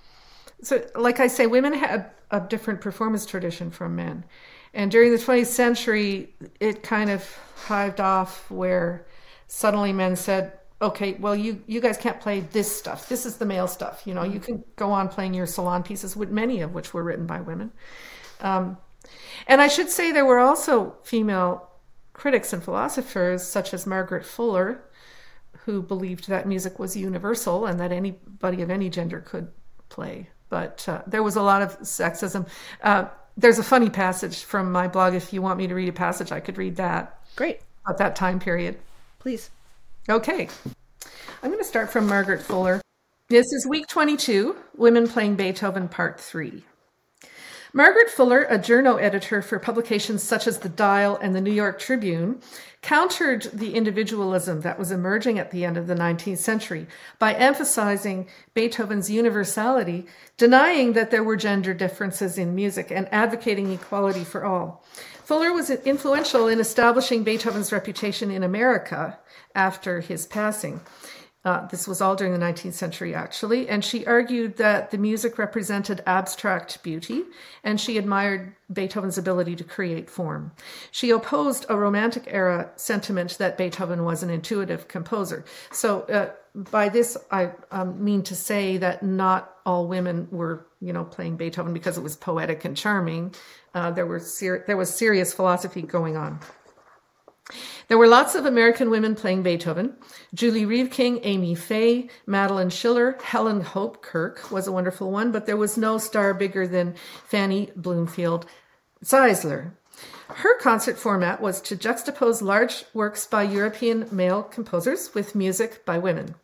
so, like I say, women had a different performance tradition from men. And during the twentieth century, it kind of hived off where suddenly men said, okay, well, you, you guys can't play this stuff. This is the male stuff. You know, you can go on playing your salon pieces, with many of which were written by women. Um, and I should say there were also female critics and philosophers such as Margaret Fuller, who believed that music was universal and that anybody of any gender could play. But uh, there was a lot of sexism. Uh, there's a funny passage from my blog. If you want me to read a passage, I could read that. Great. At that time period. Please. Okay. I'm going to start from Margaret Fuller. This is week twenty-two, Women Playing Beethoven, part three. Margaret Fuller, a journo editor for publications such as The Dial and the New York Tribune, countered the individualism that was emerging at the end of the nineteenth century by emphasizing Beethoven's universality, denying that there were gender differences in music, and advocating equality for all. Fuller was influential in establishing Beethoven's reputation in America after his passing. Uh, this was all during the nineteenth century, actually, and she argued that the music represented abstract beauty, and she admired Beethoven's ability to create form. She opposed a Romantic era sentiment that Beethoven was an intuitive composer. So uh, by this, I um, mean to say that not all women were, you know, playing Beethoven because it was poetic and charming. Uh, there were ser- there was serious philosophy going on. There were lots of American women playing Beethoven. Julie Reeve-King, Amy Faye, Madeline Schiller, Helen Hope Kirk was a wonderful one, but there was no star bigger than Fanny Bloomfield Zeisler. Her concert format was to juxtapose large works by European male composers with music by women.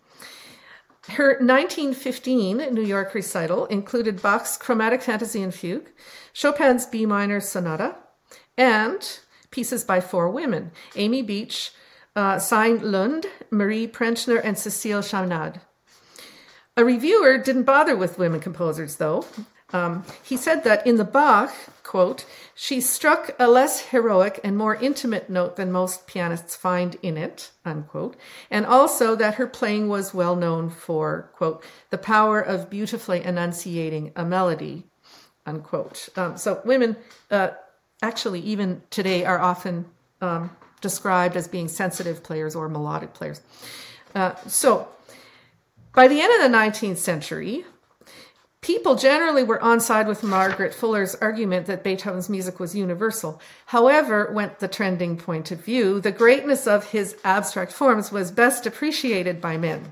Her nineteen fifteen New York recital included Bach's Chromatic Fantasy and Fugue, Chopin's B minor sonata, and pieces by four women: Amy Beach, uh, Signe Lund, Marie Prentschner, and Cécile Chaminade. A reviewer didn't bother with women composers, though. Um, he said that in the Bach, quote, she struck a less heroic and more intimate note than most pianists find in it, unquote, and also that her playing was well known for, quote, the power of beautifully enunciating a melody, unquote. Um, so women... Uh, Actually, even today, are often um, described as being sensitive players or melodic players. Uh, so, by the end of the nineteenth century, people generally were on side with Margaret Fuller's argument that Beethoven's music was universal. However, went the trending point of view, the greatness of his abstract forms was best appreciated by men.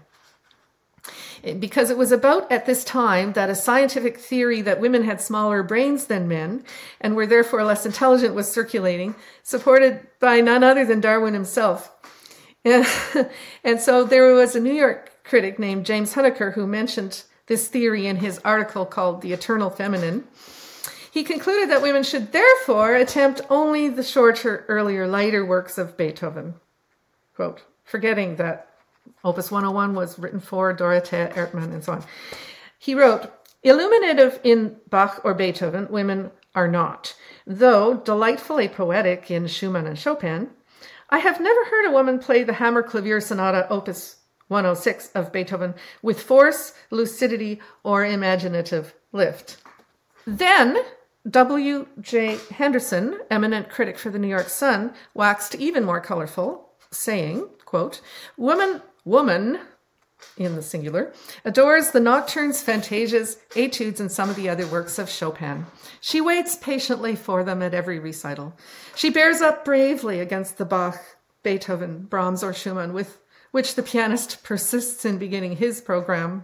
Because it was about at this time that a scientific theory that women had smaller brains than men and were therefore less intelligent was circulating, supported by none other than Darwin himself. And, and so there was a New York critic named James Huneker who mentioned this theory in his article called The Eternal Feminine. He concluded that women should therefore attempt only the shorter, earlier, lighter works of Beethoven. Quote, forgetting that Opus one oh one was written for Dorothea Ertmann and so on. He wrote, illuminative in Bach or Beethoven, women are not. Though delightfully poetic in Schumann and Chopin, I have never heard a woman play the Hammer Clavier Sonata Opus one oh six of Beethoven with force, lucidity, or imaginative lift. Then W J Henderson, eminent critic for the New York Sun, waxed even more colorful, saying, quote, woman, woman, in the singular, adores the nocturnes, fantasias, etudes, and some of the other works of Chopin. She waits patiently for them at every recital. She bears up bravely against the Bach, Beethoven, Brahms, or Schumann, with which the pianist persists in beginning his program,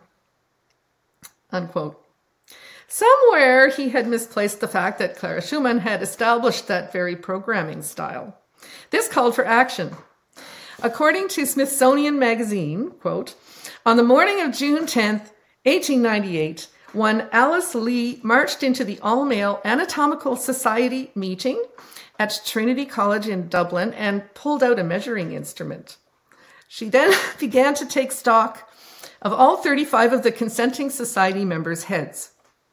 unquote. Somewhere he had misplaced the fact that Clara Schumann had established that very programming style. This called for action. According to Smithsonian Magazine, quote, on the morning of June tenth, eighteen ninety-eight, one Alice Lee marched into the all-male Anatomical Society meeting at Trinity College in Dublin and pulled out a measuring instrument. She then began to take stock of all thirty-five of the consenting society members' heads.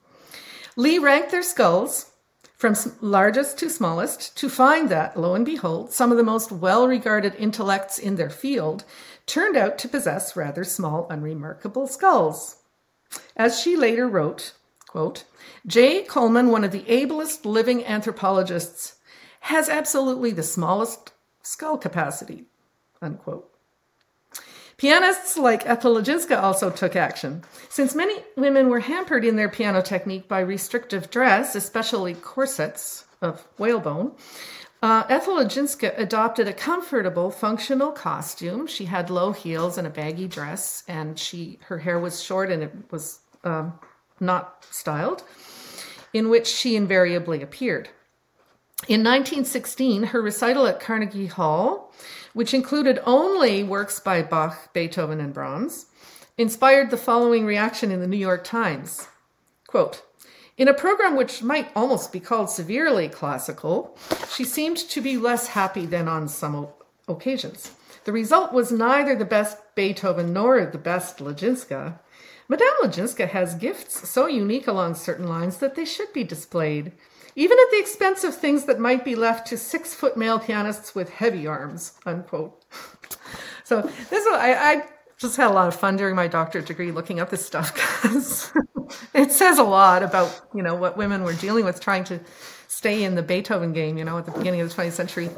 Lee ranked their skulls from largest to smallest to find that, lo and behold, some of the most well-regarded intellects in their field turned out to possess rather small, unremarkable skulls. As she later wrote, quote, J. Coleman, one of the ablest living anthropologists, has absolutely the smallest skull capacity, unquote. Pianists like Ethel Legzinska also took action. Since many women were hampered in their piano technique by restrictive dress, especially corsets of whalebone, uh, Ethel Legzinska adopted a comfortable, functional costume. She had low heels and a baggy dress, and she her hair was short and it was um, not styled, in which she invariably appeared. In nineteen sixteen, her recital at Carnegie Hall, which included only works by Bach, Beethoven, and Brahms, inspired the following reaction in the New York Times. Quote, in a program which might almost be called severely classical, she seemed to be less happy than on some occasions. The result was neither the best Beethoven nor the best Legzinska. Madame Legzinska has gifts so unique along certain lines that they should be displayed, even at the expense of things that might be left to six-foot male pianists with heavy arms, unquote. So this is, I, I just had a lot of fun during my doctorate degree looking up this stuff because it says a lot about, you know, what women were dealing with trying to stay in the Beethoven game, you know, at the beginning of the twentieth century.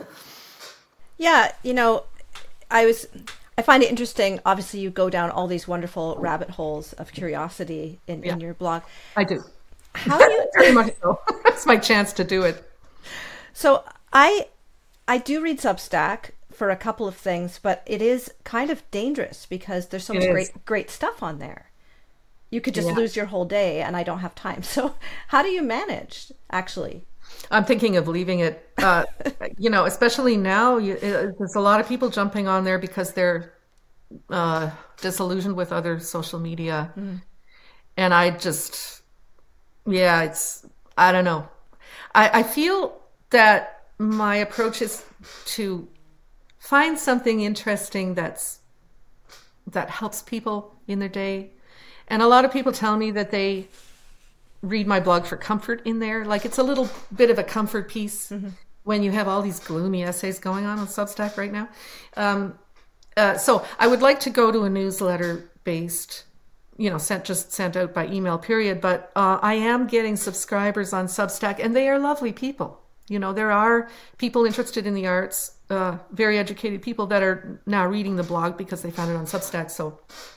Yeah, you know, I was... I find it interesting. Obviously, you go down all these wonderful rabbit holes of curiosity in, yeah. in your blog. I do. How do you very much so? It's my chance to do it. So I, I do read Substack for a couple of things, but it is kind of dangerous because there's so much great, great stuff on there. You could just yeah. lose your whole day, and I don't have time. So how do you manage? Actually, I'm thinking of leaving it. Uh, you know, especially now, you, it, there's a lot of people jumping on there because they're uh, disillusioned with other social media, mm. and I just. Yeah, it's, I don't know. I, I feel that my approach is to find something interesting that's, that helps people in their day. And a lot of people tell me that they read my blog for comfort in there. Like it's a little bit of a comfort piece mm-hmm. when you have all these gloomy essays going on on Substack right now. Um, uh, so I would like to go to a newsletter based you know, sent just sent out by email, period. But uh, I am getting subscribers on Substack, and they are lovely people. You know, there are people interested in the arts, uh, very educated people that are now reading the blog because they found it on Substack. So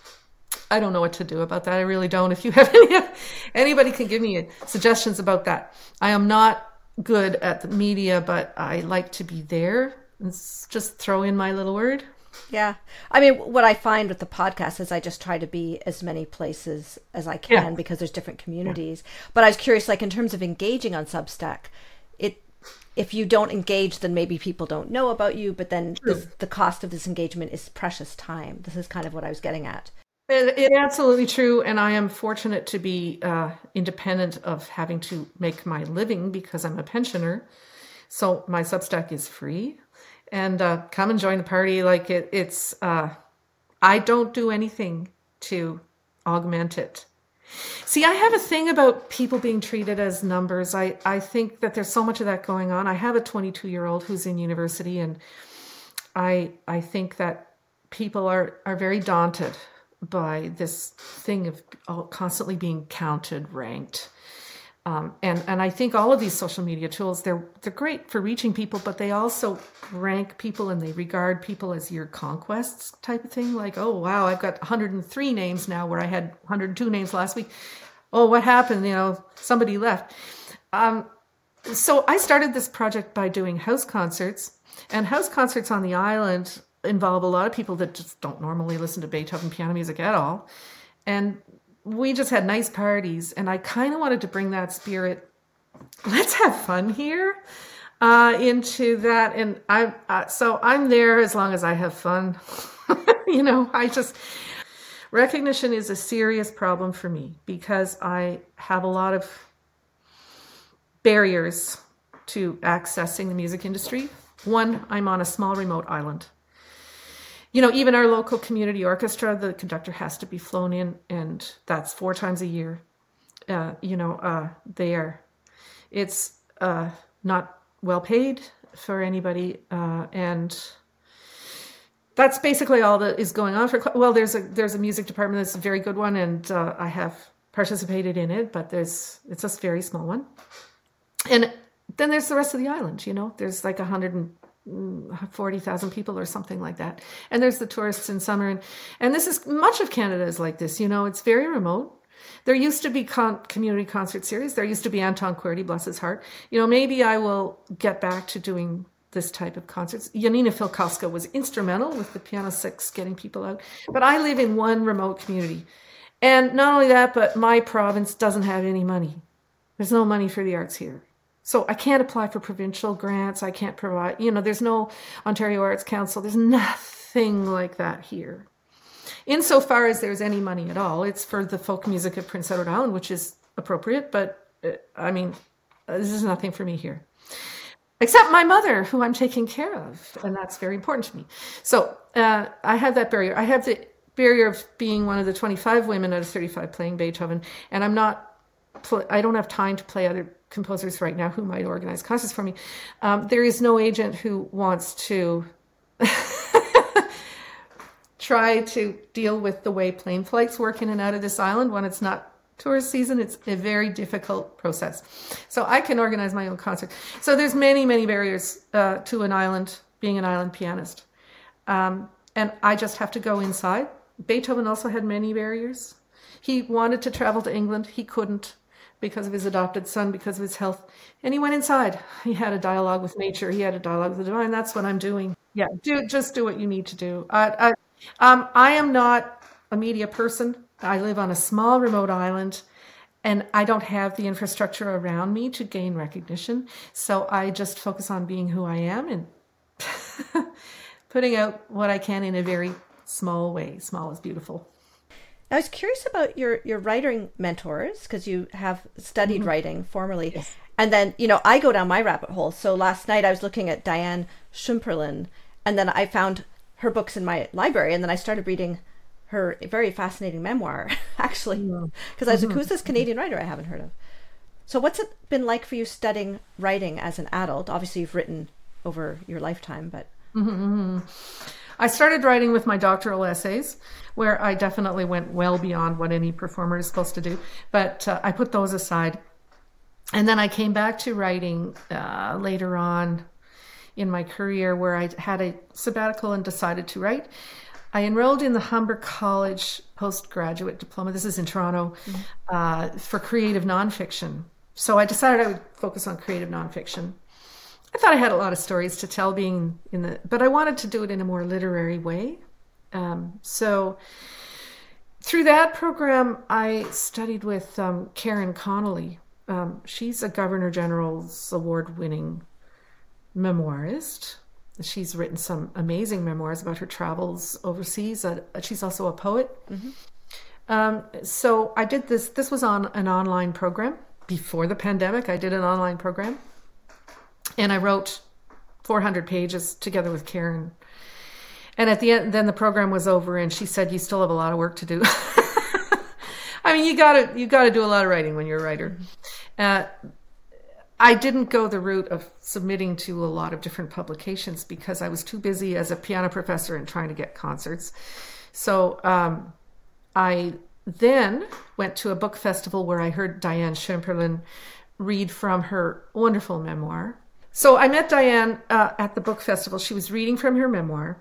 I don't know what to do about that. I really don't. If you have any, anybody can give me suggestions about that. I am not good at the media, but I like to be there. It's just throw in my little word. Yeah. I mean, what I find with the podcast is I just try to be as many places as I can yeah. because there's different communities. Yeah. But I was curious, like in terms of engaging on Substack, it if you don't engage, then maybe people don't know about you. But then the, the cost of this engagement is precious time. This is kind of what I was getting at. It, it absolutely true, and I am fortunate to be uh, independent of having to make my living because I'm a pensioner. So my Substack is free, and uh, come and join the party. Like it, it's, uh, I don't do anything to augment it. See, I have a thing about people being treated as numbers. I, I think that there's so much of that going on. I have a twenty-two year old who's in university, and I I think that people are, are very daunted by this thing of all constantly being counted, ranked. Um, and, and I think all of these social media tools, they're they're great for reaching people, but they also rank people and they regard people as your conquests type of thing. Like, oh, wow, I've got one hundred three names now where I had one hundred two names last week. Oh, what happened? You know, somebody left. Um, so I started this project by doing house concerts. And house concerts on the island involve a lot of people that just don't normally listen to Beethoven piano music at all. And we just had nice parties, and I kind of wanted to bring that spirit, let's have fun here, uh, into that. And I, uh, so I'm there as long as I have fun. You know, I just, recognition is a serious problem for me because I have a lot of barriers to accessing the music industry. One, I'm on a small remote island. You know, even our local community orchestra, the conductor has to be flown in, and that's four times a year. Uh, you know, uh, they are, it's uh, not well paid for anybody, uh, and that's basically all that is going on. For well, there's a there's a music department that's a very good one, and uh, I have participated in it, but there's it's a very small one. And then there's the rest of the island. You know, there's like a hundred and forty thousand people or something like that. And there's the tourists in summer. And, and this is, much of Canada is like this, you know, it's very remote. There used to be con- community concert series. There used to be Anton Querty, bless his heart. You know, maybe I will get back to doing this type of concerts. Janina Filkowska was instrumental with the Piano Six getting people out. But I live in one remote community. And not only that, but my province doesn't have any money. There's no money for the arts here. So I can't apply for provincial grants. I can't provide, you know, there's no Ontario Arts Council. There's nothing like that here. Insofar as there's any money at all, it's for the folk music of Prince Edward Island, which is appropriate. But uh, I mean, uh, this is nothing for me here. Except my mother, who I'm taking care of. And that's very important to me. So uh, I have that barrier. I have the barrier of being one of the twenty-five women out of thirty-five playing Beethoven. And I'm not, pl- I don't have time to play other composers right now who might organize concerts for me. Um, there is no agent who wants to try to deal with the way plane flights work in and out of this island when it's not tourist season. It's a very difficult process. So I can organize my own concert. So there's many, many barriers uh, to an island, being an island pianist. Um, and I just have to go inside. Beethoven also had many barriers. He wanted to travel to England. He couldn't, because of his adopted son, because of his health. And he went inside. He had a dialogue with nature. He had a dialogue with the divine. That's what I'm doing. Yeah, do just do what you need to do. I, I, um, I am not a media person. I live on a small remote island, and I don't have the infrastructure around me to gain recognition. So I just focus on being who I am and putting out what I can in a very small way. Small is beautiful. I was curious about your, your writing mentors, because you have studied mm-hmm. writing formerly. Yes. And then, you know, I go down my rabbit hole. So last night I was looking at Diane Schumperlin, and then I found her books in my library, and then I started reading her very fascinating memoir, actually, because mm-hmm. I was like, who's this Canadian writer I haven't heard of? So what's it been like for you studying writing as an adult? Obviously, you've written over your lifetime, but... Mm-hmm. I started writing with my doctoral essays, where I definitely went well beyond what any performer is supposed to do. But uh, I put those aside. And then I came back to writing uh, later on in my career, where I had a sabbatical and decided to write. I enrolled in the Humber College postgraduate diploma, this is in Toronto, mm-hmm. uh, for creative nonfiction. So I decided I would focus on creative nonfiction. I thought I had a lot of stories to tell being in the, but I wanted to do it in a more literary way. Um, so through that program, I studied with um, Karen Connolly. Um, she's a Governor General's award-winning memoirist. She's written some amazing memoirs about her travels overseas. Uh, she's also a poet. Mm-hmm. Um, so I did this, this was on an online program. Before the pandemic, I did an online program. And I wrote four hundred pages together with Karen. And at the end, then the program was over and she said, you still have a lot of work to do. I mean, you gotta, you gotta do a lot of writing when you're a writer. Uh, I didn't go the route of submitting to a lot of different publications because I was too busy as a piano professor and trying to get concerts. So um, I then went to a book festival where I heard Diane Schimperlin read from her wonderful memoir. So I met Diane uh, at the book festival. She was reading from her memoir.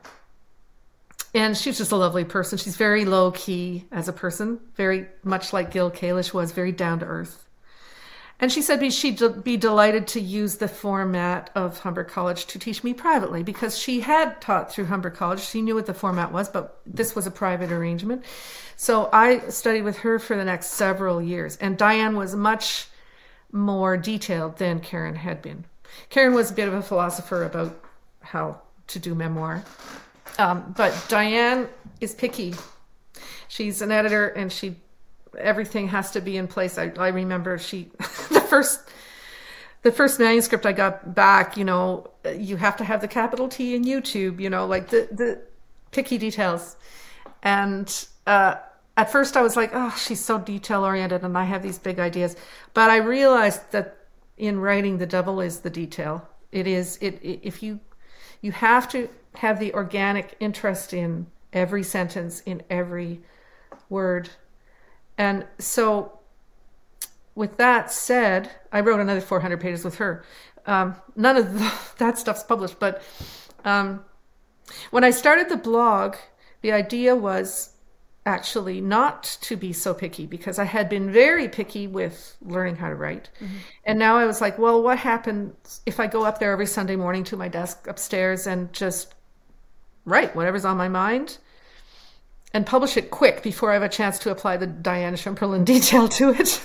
And she's just a lovely person. She's very low key as a person, very much like Gil Kalish was, very down to earth. And she said she'd be delighted to use the format of Humber College to teach me privately because she had taught through Humber College. She knew what the format was, but this was a private arrangement. So I studied with her for the next several years. And Diane was much more detailed than Karen had been. Karen was a bit of a philosopher about how to do memoir. Um, but Diane is picky. She's an editor and she, everything has to be in place. I, I remember she, the first, the first manuscript I got back, you know, you have to have the capital T in YouTube, you know, like the, the picky details. And, uh, at first I was like, oh, she's so detail oriented and I have these big ideas. But I realized that in writing, the devil is the detail. It is, it, it if you, you have to have the organic interest in every sentence, in every word. And so with that said, I wrote another four hundred pages with her. Um, none of the, that stuff's published, but um, when I started the blog, the idea was actually not to be so picky because I had been very picky with learning how to write. Mm-hmm. And now I was like, well, what happens if I go up there every Sunday morning to my desk upstairs and just write whatever's on my mind and publish it quick before I have a chance to apply the Diane Schimperlin detail to it.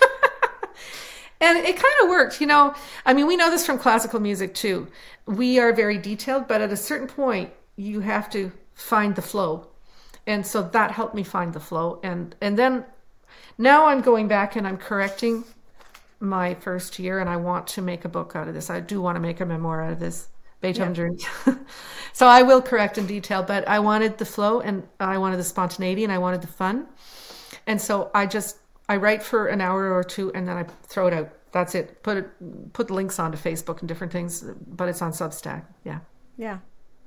And it kind of worked, you know. I mean, we know this from classical music too. We are very detailed, but at a certain point, you have to find the flow. And so that helped me find the flow. And, and then now I'm going back and I'm correcting my first year and I want to make a book out of this. I do want to make a memoir out of this Beethoven journey. So I will correct in detail, but I wanted the flow and I wanted the spontaneity and I wanted the fun. And so I just, I write for an hour or two and then I throw it out. That's it. Put it, put links onto Facebook and different things, but it's on Substack. Yeah. Yeah.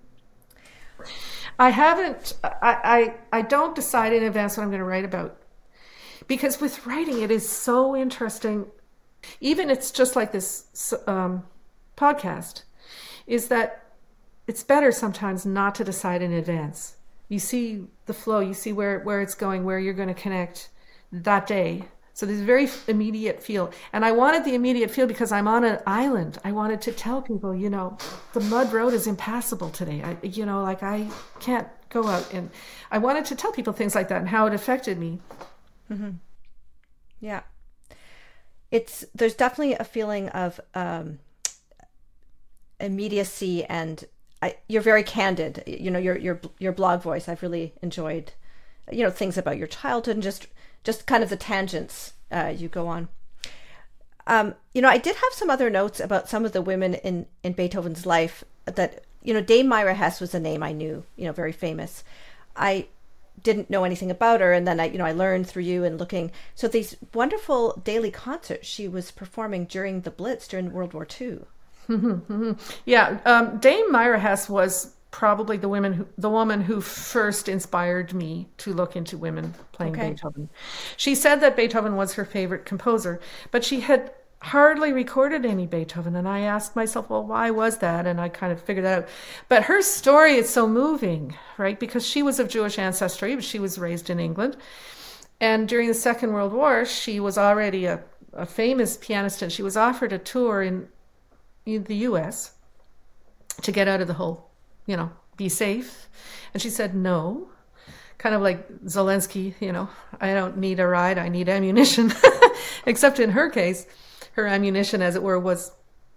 I haven't, I, I, I don't decide in advance what I'm going to write about because with writing, it is so interesting. Even it's just like this um, podcast is that it's better sometimes not to decide in advance. You see the flow, you see where, where it's going, where you're going to connect that day. So there's a very immediate feel. And I wanted the immediate feel because I'm on an island. I wanted to tell people, you know, the mud road is impassable today. I, you know, like I can't go out. And I wanted to tell people things like that and how it affected me. Mm-hmm. Yeah. It's, there's definitely a feeling of um, immediacy and I, you're very candid. You know, your, your, your blog voice, I've really enjoyed, you know, things about your childhood and just, just kind of the tangents uh, you go on. Um, you know, I did have some other notes about some of the women in, in Beethoven's life that, you know, Dame Myra Hess was a name I knew, you know, very famous. I didn't know anything about her. And then I, you know, I learned through you and looking. So these wonderful daily concerts she was performing during the Blitz during World War Two. Mm-hmm, mm-hmm. Yeah. Um, Dame Myra Hess was probably the women who, the woman who first inspired me to look into women playing okay. Beethoven. She said that Beethoven was her favorite composer, but she had hardly recorded any Beethoven. And I asked myself, well, why was that? And I kind of figured that out. But her story is so moving, right? Because she was of Jewish ancestry, but she was raised in England. And during the Second World War, she was already a, a famous pianist, and she was offered a tour in, in the U S to get out of the hole. You know, be safe. And she said, no, kind of like Zelensky, you know, I don't need a ride, I need ammunition. Except in her case, her ammunition, as it were, was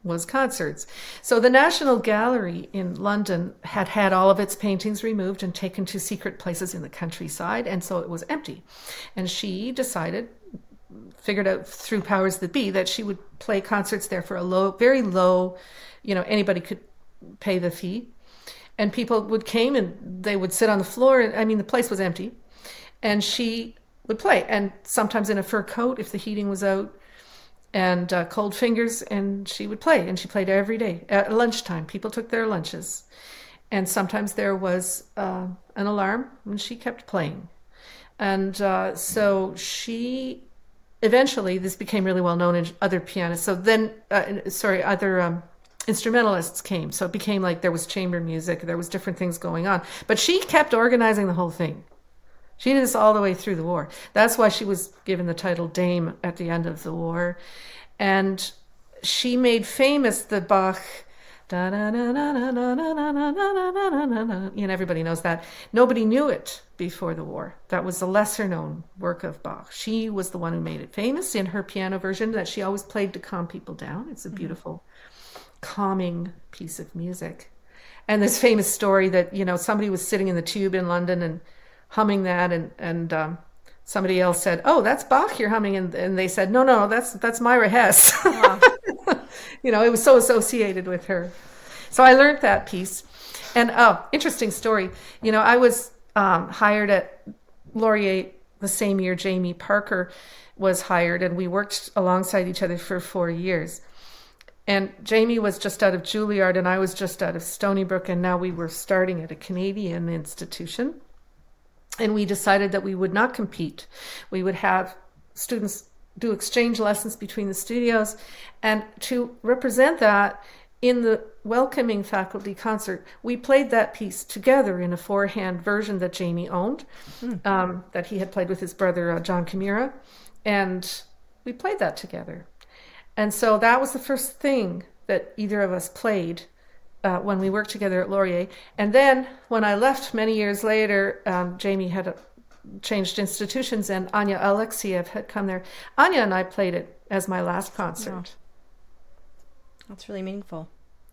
was concerts. So the National Gallery in London had had all of its paintings removed and taken to secret places in the countryside, and so it was empty. And she decided, figured out through powers that be, that she would play concerts there for a low, very low, you know, anybody could pay the fee. And people would came and they would sit on the floor. And, I mean, the place was empty. And she would play. And sometimes in a fur coat if the heating was out, and uh, cold fingers, and she would play. And she played every day. At lunchtime, people took their lunches. And sometimes there was uh, an alarm, and she kept playing. And uh, so she... Eventually, this became really well known in other pianists. So then, uh, sorry, other um, instrumentalists came. So it became like there was chamber music, there was different things going on. But she kept organizing the whole thing. She did this all the way through the war. That's why she was given the title Dame at the end of the war. And she made famous the Bach, you know, everybody knows that. Nobody knew it before the war. That was the lesser known work of Bach. She was the one who made it famous in her piano version that she always played to calm people down. It's a beautiful, calming piece of music. And this famous story that, you know, somebody was sitting in the tube in London and humming that, and, and um, somebody else said, "Oh, that's Bach you're humming." And, and they said, no, no, that's that's Myra Hess. Wow. You know, it was so associated with her. So I learned that piece. And, oh, interesting story. You know, I was um, hired at Laurier the same year Jamie Parker was hired, and we worked alongside each other for four years. And Jamie was just out of Juilliard, and I was just out of Stony Brook, and now we were starting at a Canadian institution. And we decided that we would not compete. We would have students do exchange lessons between the studios, and to represent that in the welcoming faculty concert, we played that piece together in a four-hand version that Jamie owned, mm. um, that he had played with his brother, uh, John Kimura, and we played that together. And so that was the first thing that either of us played uh, when we worked together at Laurier. And then when I left many years later, um, Jamie had a changed institutions, and Anya Alexiev had come there. Anya and I played it as my last concert. Wow. That's really meaningful.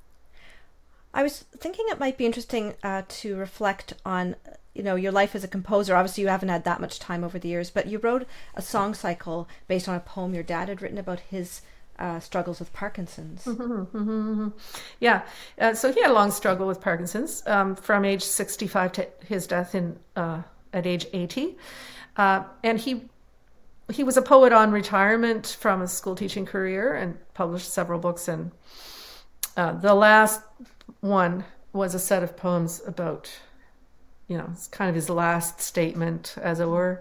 I was thinking it might be interesting uh, to reflect on, you know, your life as a composer. Obviously, you haven't had that much time over the years, but you wrote a song cycle based on a poem your dad had written about his uh, struggles with Parkinson's. Mm-hmm, mm-hmm. Yeah. Uh, so he had a long struggle with Parkinson's um, from age sixty-five to his death in uh, at age eighty. Uh, and he he was a poet on retirement from a school teaching career and published several books. And uh, the last one was a set of poems about, you know, it's kind of his last statement, as it were.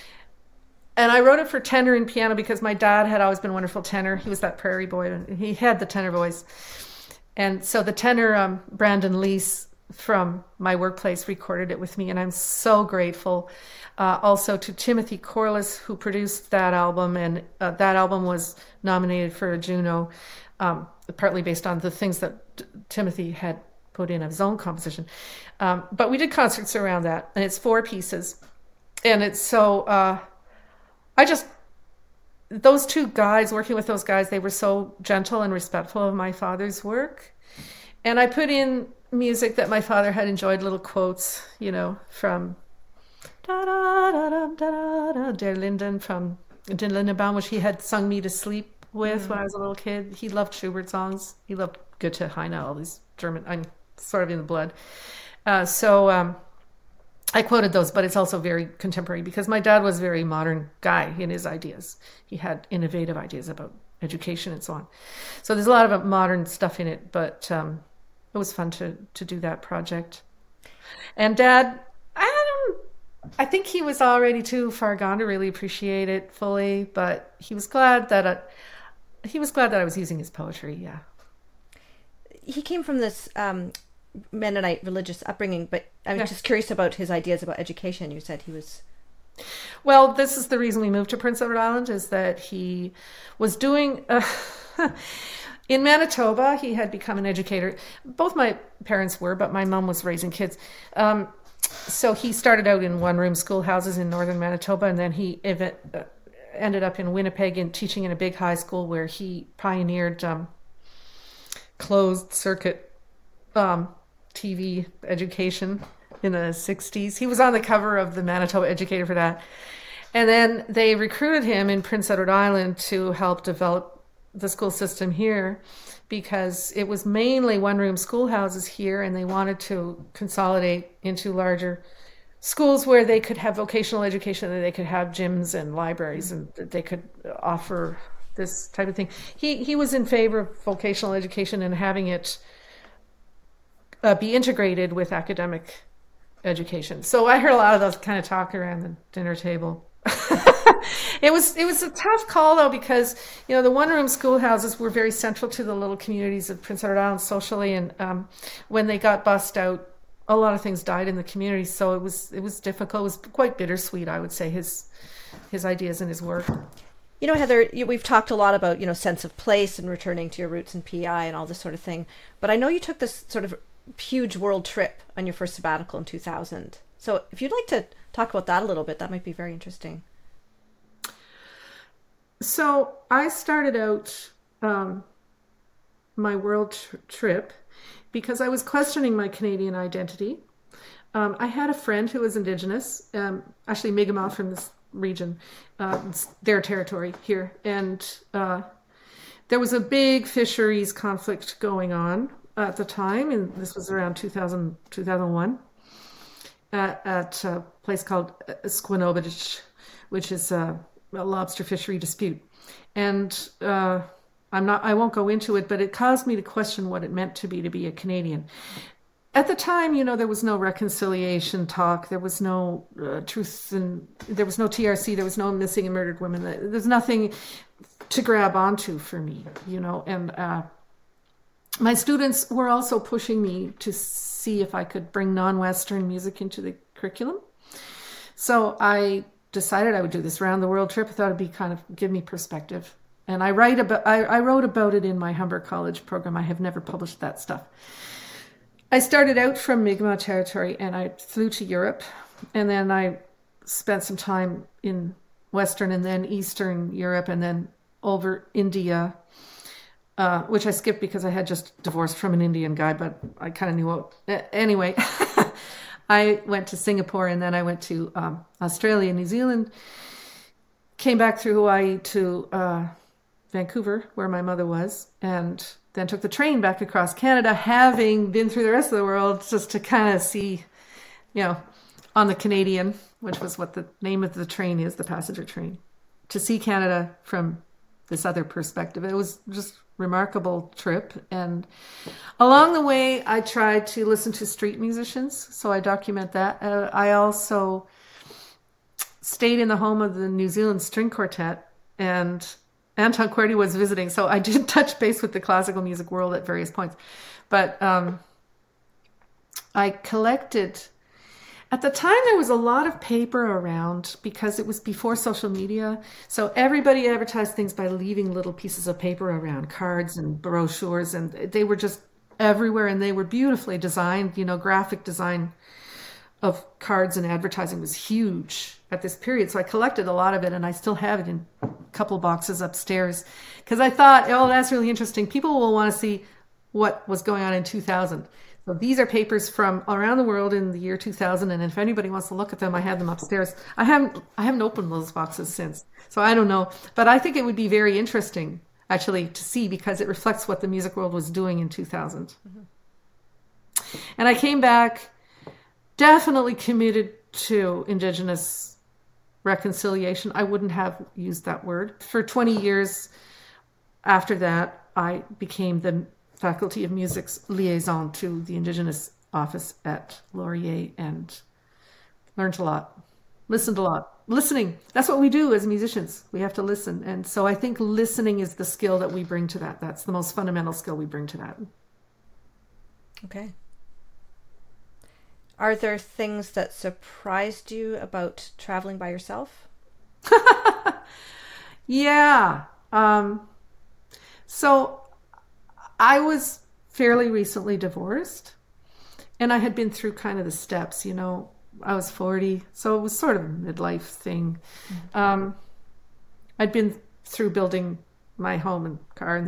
And I wrote it for tenor and piano because my dad had always been a wonderful tenor. He was that prairie boy, and he had the tenor voice. And so the tenor, um, Brandon Lease, from my workplace, recorded it with me, and I'm so grateful. Uh, also to Timothy Corliss, who produced that album, and uh, that album was nominated for a Juno, um, partly based on the things that T- Timothy had put in of his own composition. Um, but we did concerts around that, and it's four pieces. And it's so, uh, I just, those two guys, working with those guys, they were so gentle and respectful of my father's work. And I put in music that my father had enjoyed, little quotes, you know, from da da da da da da Der Linden from Der Lindenbaum, which he had sung me to sleep with mm. when I was a little kid. He loved Schubert songs. He loved Goethe, Heine, all these German. I'm sort of in the blood. Uh, so um, I quoted those, but it's also very contemporary because my dad was a very modern guy in his ideas. He had innovative ideas about education and so on. So there's a lot of modern stuff in it, but um, it was fun to to do that project. And Dad, I don't, I think he was already too far gone to really appreciate it fully, but he was glad that I, he was glad that I was using his poetry. Yeah. He came from this um, Mennonite religious upbringing, but I'm yeah. just curious about his ideas about education. You said he was. Well, this is the reason we moved to Prince Edward Island, is that he was doing. Uh, In Manitoba, he had become an educator. Both my parents were, but my mom was raising kids. Um, so he started out in one-room schoolhouses in northern Manitoba, and then he ev- uh, ended up in Winnipeg and teaching in a big high school where he pioneered um, closed circuit um, T V education in the sixties. He was on the cover of the Manitoba Educator for that. And then they recruited him in Prince Edward Island to help develop the school system here, because it was mainly one-room schoolhouses here, and they wanted to consolidate into larger schools where they could have vocational education, and they could have gyms and libraries, and they could offer this type of thing. He he was in favor of vocational education and having it uh, be integrated with academic education. So I heard a lot of those kind of talk around the dinner table. It was it was a tough call though, because you know the one room schoolhouses were very central to the little communities of Prince Edward Island socially, and um, when they got bussed out, a lot of things died in the community. So it was it was difficult. It was quite bittersweet, I would say, his his ideas and his work. You know, Heather, we've talked a lot about, you know, sense of place and returning to your roots in P I and all this sort of thing. But I know you took this sort of huge world trip on your first sabbatical in two thousand. So if you'd like to talk about that a little bit, that might be very interesting. So I started out um, my world tr- trip because I was questioning my Canadian identity. Um, I had a friend who was Indigenous, um, actually Mi'kmaq from this region, uh, their territory here. And uh, there was a big fisheries conflict going on at the time, and this was around two thousand, two thousand one, at, at a place called Squanobadich, which is a, a lobster fishery dispute. And uh, I'm not, I won't go into it, but it caused me to question what it meant to be to be a Canadian. At the time, you know, there was no reconciliation talk. There was no uh, truth, and there was no T R C. There was no missing and murdered women. There's nothing to grab onto for me, you know. And uh, my students were also pushing me to see if I could bring non-Western music into the curriculum. So I decided I would do this round the world trip. I thought it'd be kind of give me perspective. And I write about, I, I wrote about it in my Humber College program. I have never published that stuff. I started out from Mi'kmaq territory and I flew to Europe, and then I spent some time in Western and then Eastern Europe, and then over India, uh, which I skipped because I had just divorced from an Indian guy, but I kind of knew what, anyway. I went to Singapore, and then I went to um, Australia, New Zealand, came back through Hawaii to uh, Vancouver, where my mother was, and then took the train back across Canada, having been through the rest of the world, just to kind of see, you know, on the Canadian, which was what the name of the train is, the passenger train, to see Canada from this other perspective. It was just remarkable trip. And along the way, I tried to listen to street musicians, so I document that. Uh, I also stayed in the home of the New Zealand String Quartet, and Anton Courtney was visiting, so I did touch base with the classical music world at various points. But um, I collected, at the time there was a lot of paper around because it was before social media. So everybody advertised things by leaving little pieces of paper around, cards and brochures, and they were just everywhere, and they were beautifully designed. You know, graphic design of cards and advertising was huge at this period. So I collected a lot of it, and I still have it in a couple boxes upstairs because I thought, oh, that's really interesting. People will want to see what was going on in two thousand. So these are papers from around the world in the year two thousand, and if anybody wants to look at them, I have them upstairs. I haven't I haven't opened those boxes since, so I don't know. But I think it would be very interesting, actually, to see, because it reflects what the music world was doing in two thousand. Mm-hmm. And I came back definitely committed to Indigenous reconciliation. I wouldn't have used that word. For twenty years after that, I became the Faculty of Music's liaison to the Indigenous office at Laurier, and learned a lot, listened a lot. Listening, that's what we do as musicians. We have to listen. And so I think listening is the skill that we bring to that. That's the most fundamental skill we bring to that. Okay. Are there things that surprised you about traveling by yourself? Yeah. Um, so I was fairly recently divorced, and I had been through kind of the steps, you know. I was forty, so it was sort of a midlife thing. Mm-hmm. Um, I'd been through building my home and car and that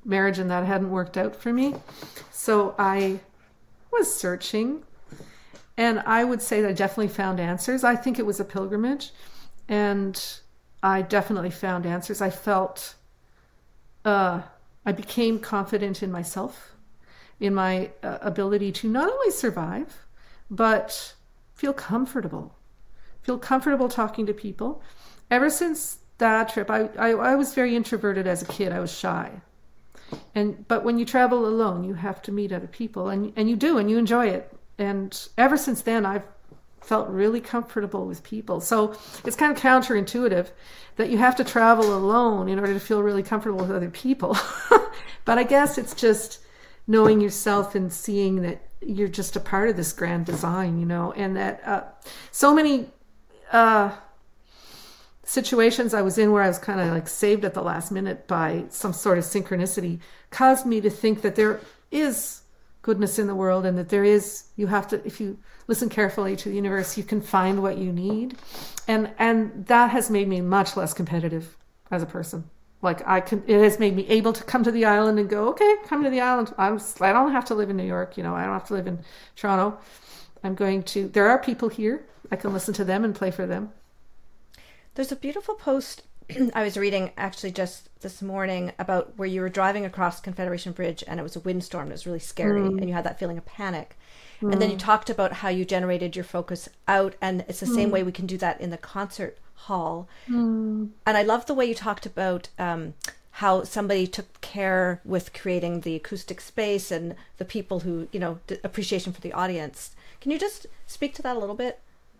marriage and that hadn't worked out for me. So I was searching, and I would say that I definitely found answers. I think it was a pilgrimage, and I definitely found answers. I felt, uh, I became confident in myself, in my uh, ability to not only survive, but feel comfortable, feel comfortable talking to people. Ever since that trip, I, I, I was very introverted as a kid. I was shy. And but when you travel alone, you have to meet other people, and and you do, and you enjoy it. And ever since then, I've felt really comfortable with people. So it's kind of counterintuitive that you have to travel alone in order to feel really comfortable with other people. But I guess it's just knowing yourself and seeing that you're just a part of this grand design, you know, and that uh, so many uh, situations I was in where I was kind of like saved at the last minute by some sort of synchronicity caused me to think that there is goodness in the world, and that there is, you have to, if you listen carefully to the universe, you can find what you need. And and that has made me much less competitive as a person. Like I can, it has made me able to come to the island and go, okay, come to the island. I'm, I don't have to live in New York. You know, I don't have to live in Toronto. I'm going to, there are people here. I can listen to them and play for them. There's a beautiful post I was reading actually just this morning about where you were driving across Confederation Bridge and it was a windstorm. It was really scary, mm. and you had that feeling of panic. Mm. And then you talked about how you generated your focus out, and it's the mm. same way we can do that in the concert hall. Mm. And I love the way you talked about um, how somebody took care with creating the acoustic space and the people who, you know, d- appreciation for the audience. Can you just speak to that a little bit?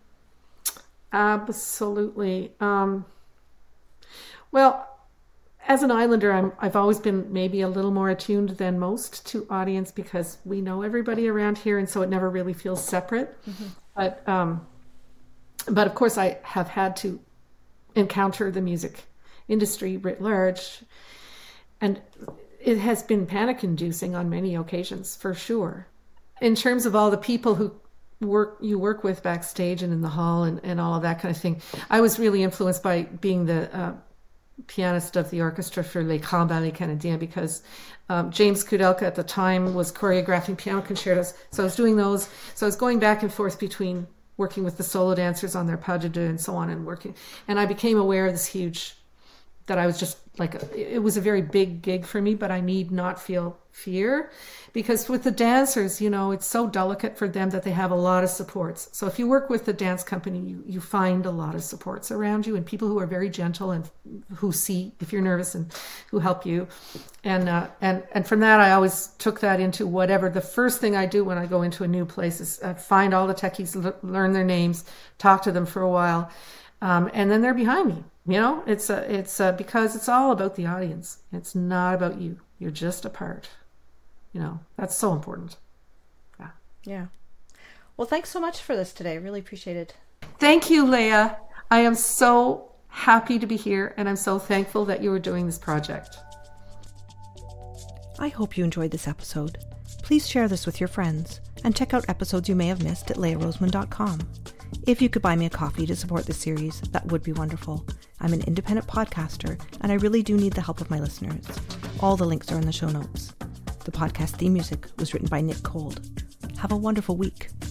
Absolutely. Um, well, as an islander, I'm, I've always been maybe a little more attuned than most to audience because we know everybody around here, and so it never really feels separate. Mm-hmm. But um, but of course, I have had to encounter the music industry writ large, and it has been panic-inducing on many occasions, for sure. In terms of all the people who work you work with backstage and in the hall and, and all of that kind of thing, I was really influenced by being the uh, pianist of the orchestra for Les Grands Ballets Canadiens, because um, James Kudelka at the time was choreographing piano concertos. So I was doing those. So I was going back and forth between working with the solo dancers on their pas de deux and so on, and working. And I became aware of this huge, that I was just like, it was a very big gig for me, but I need not feel fear, because with the dancers, you know, it's so delicate for them that they have a lot of supports. So if you work with the dance company, you, you find a lot of supports around you, and people who are very gentle and who see if you're nervous and who help you. And uh, and and from that, I always took that into whatever. The first thing I do when I go into a new place is uh, find all the techies, l- learn their names, talk to them for a while, um, and then they're behind me. You know, it's a, it's a, because it's all about the audience. It's not about you. You're just a part. You know, that's so important. Yeah. Yeah. Well, thanks so much for this today. I really appreciate it. Thank you, Leah. I am so happy to be here, and I'm so thankful that you were doing this project. I hope you enjoyed this episode. Please share this with your friends, and check out episodes you may have missed at leah roseman dot com. If you could buy me a coffee to support this series, that would be wonderful. I'm an independent podcaster, and I really do need the help of my listeners. All the links are in the show notes. The podcast theme music was written by Nick Cold. Have a wonderful week.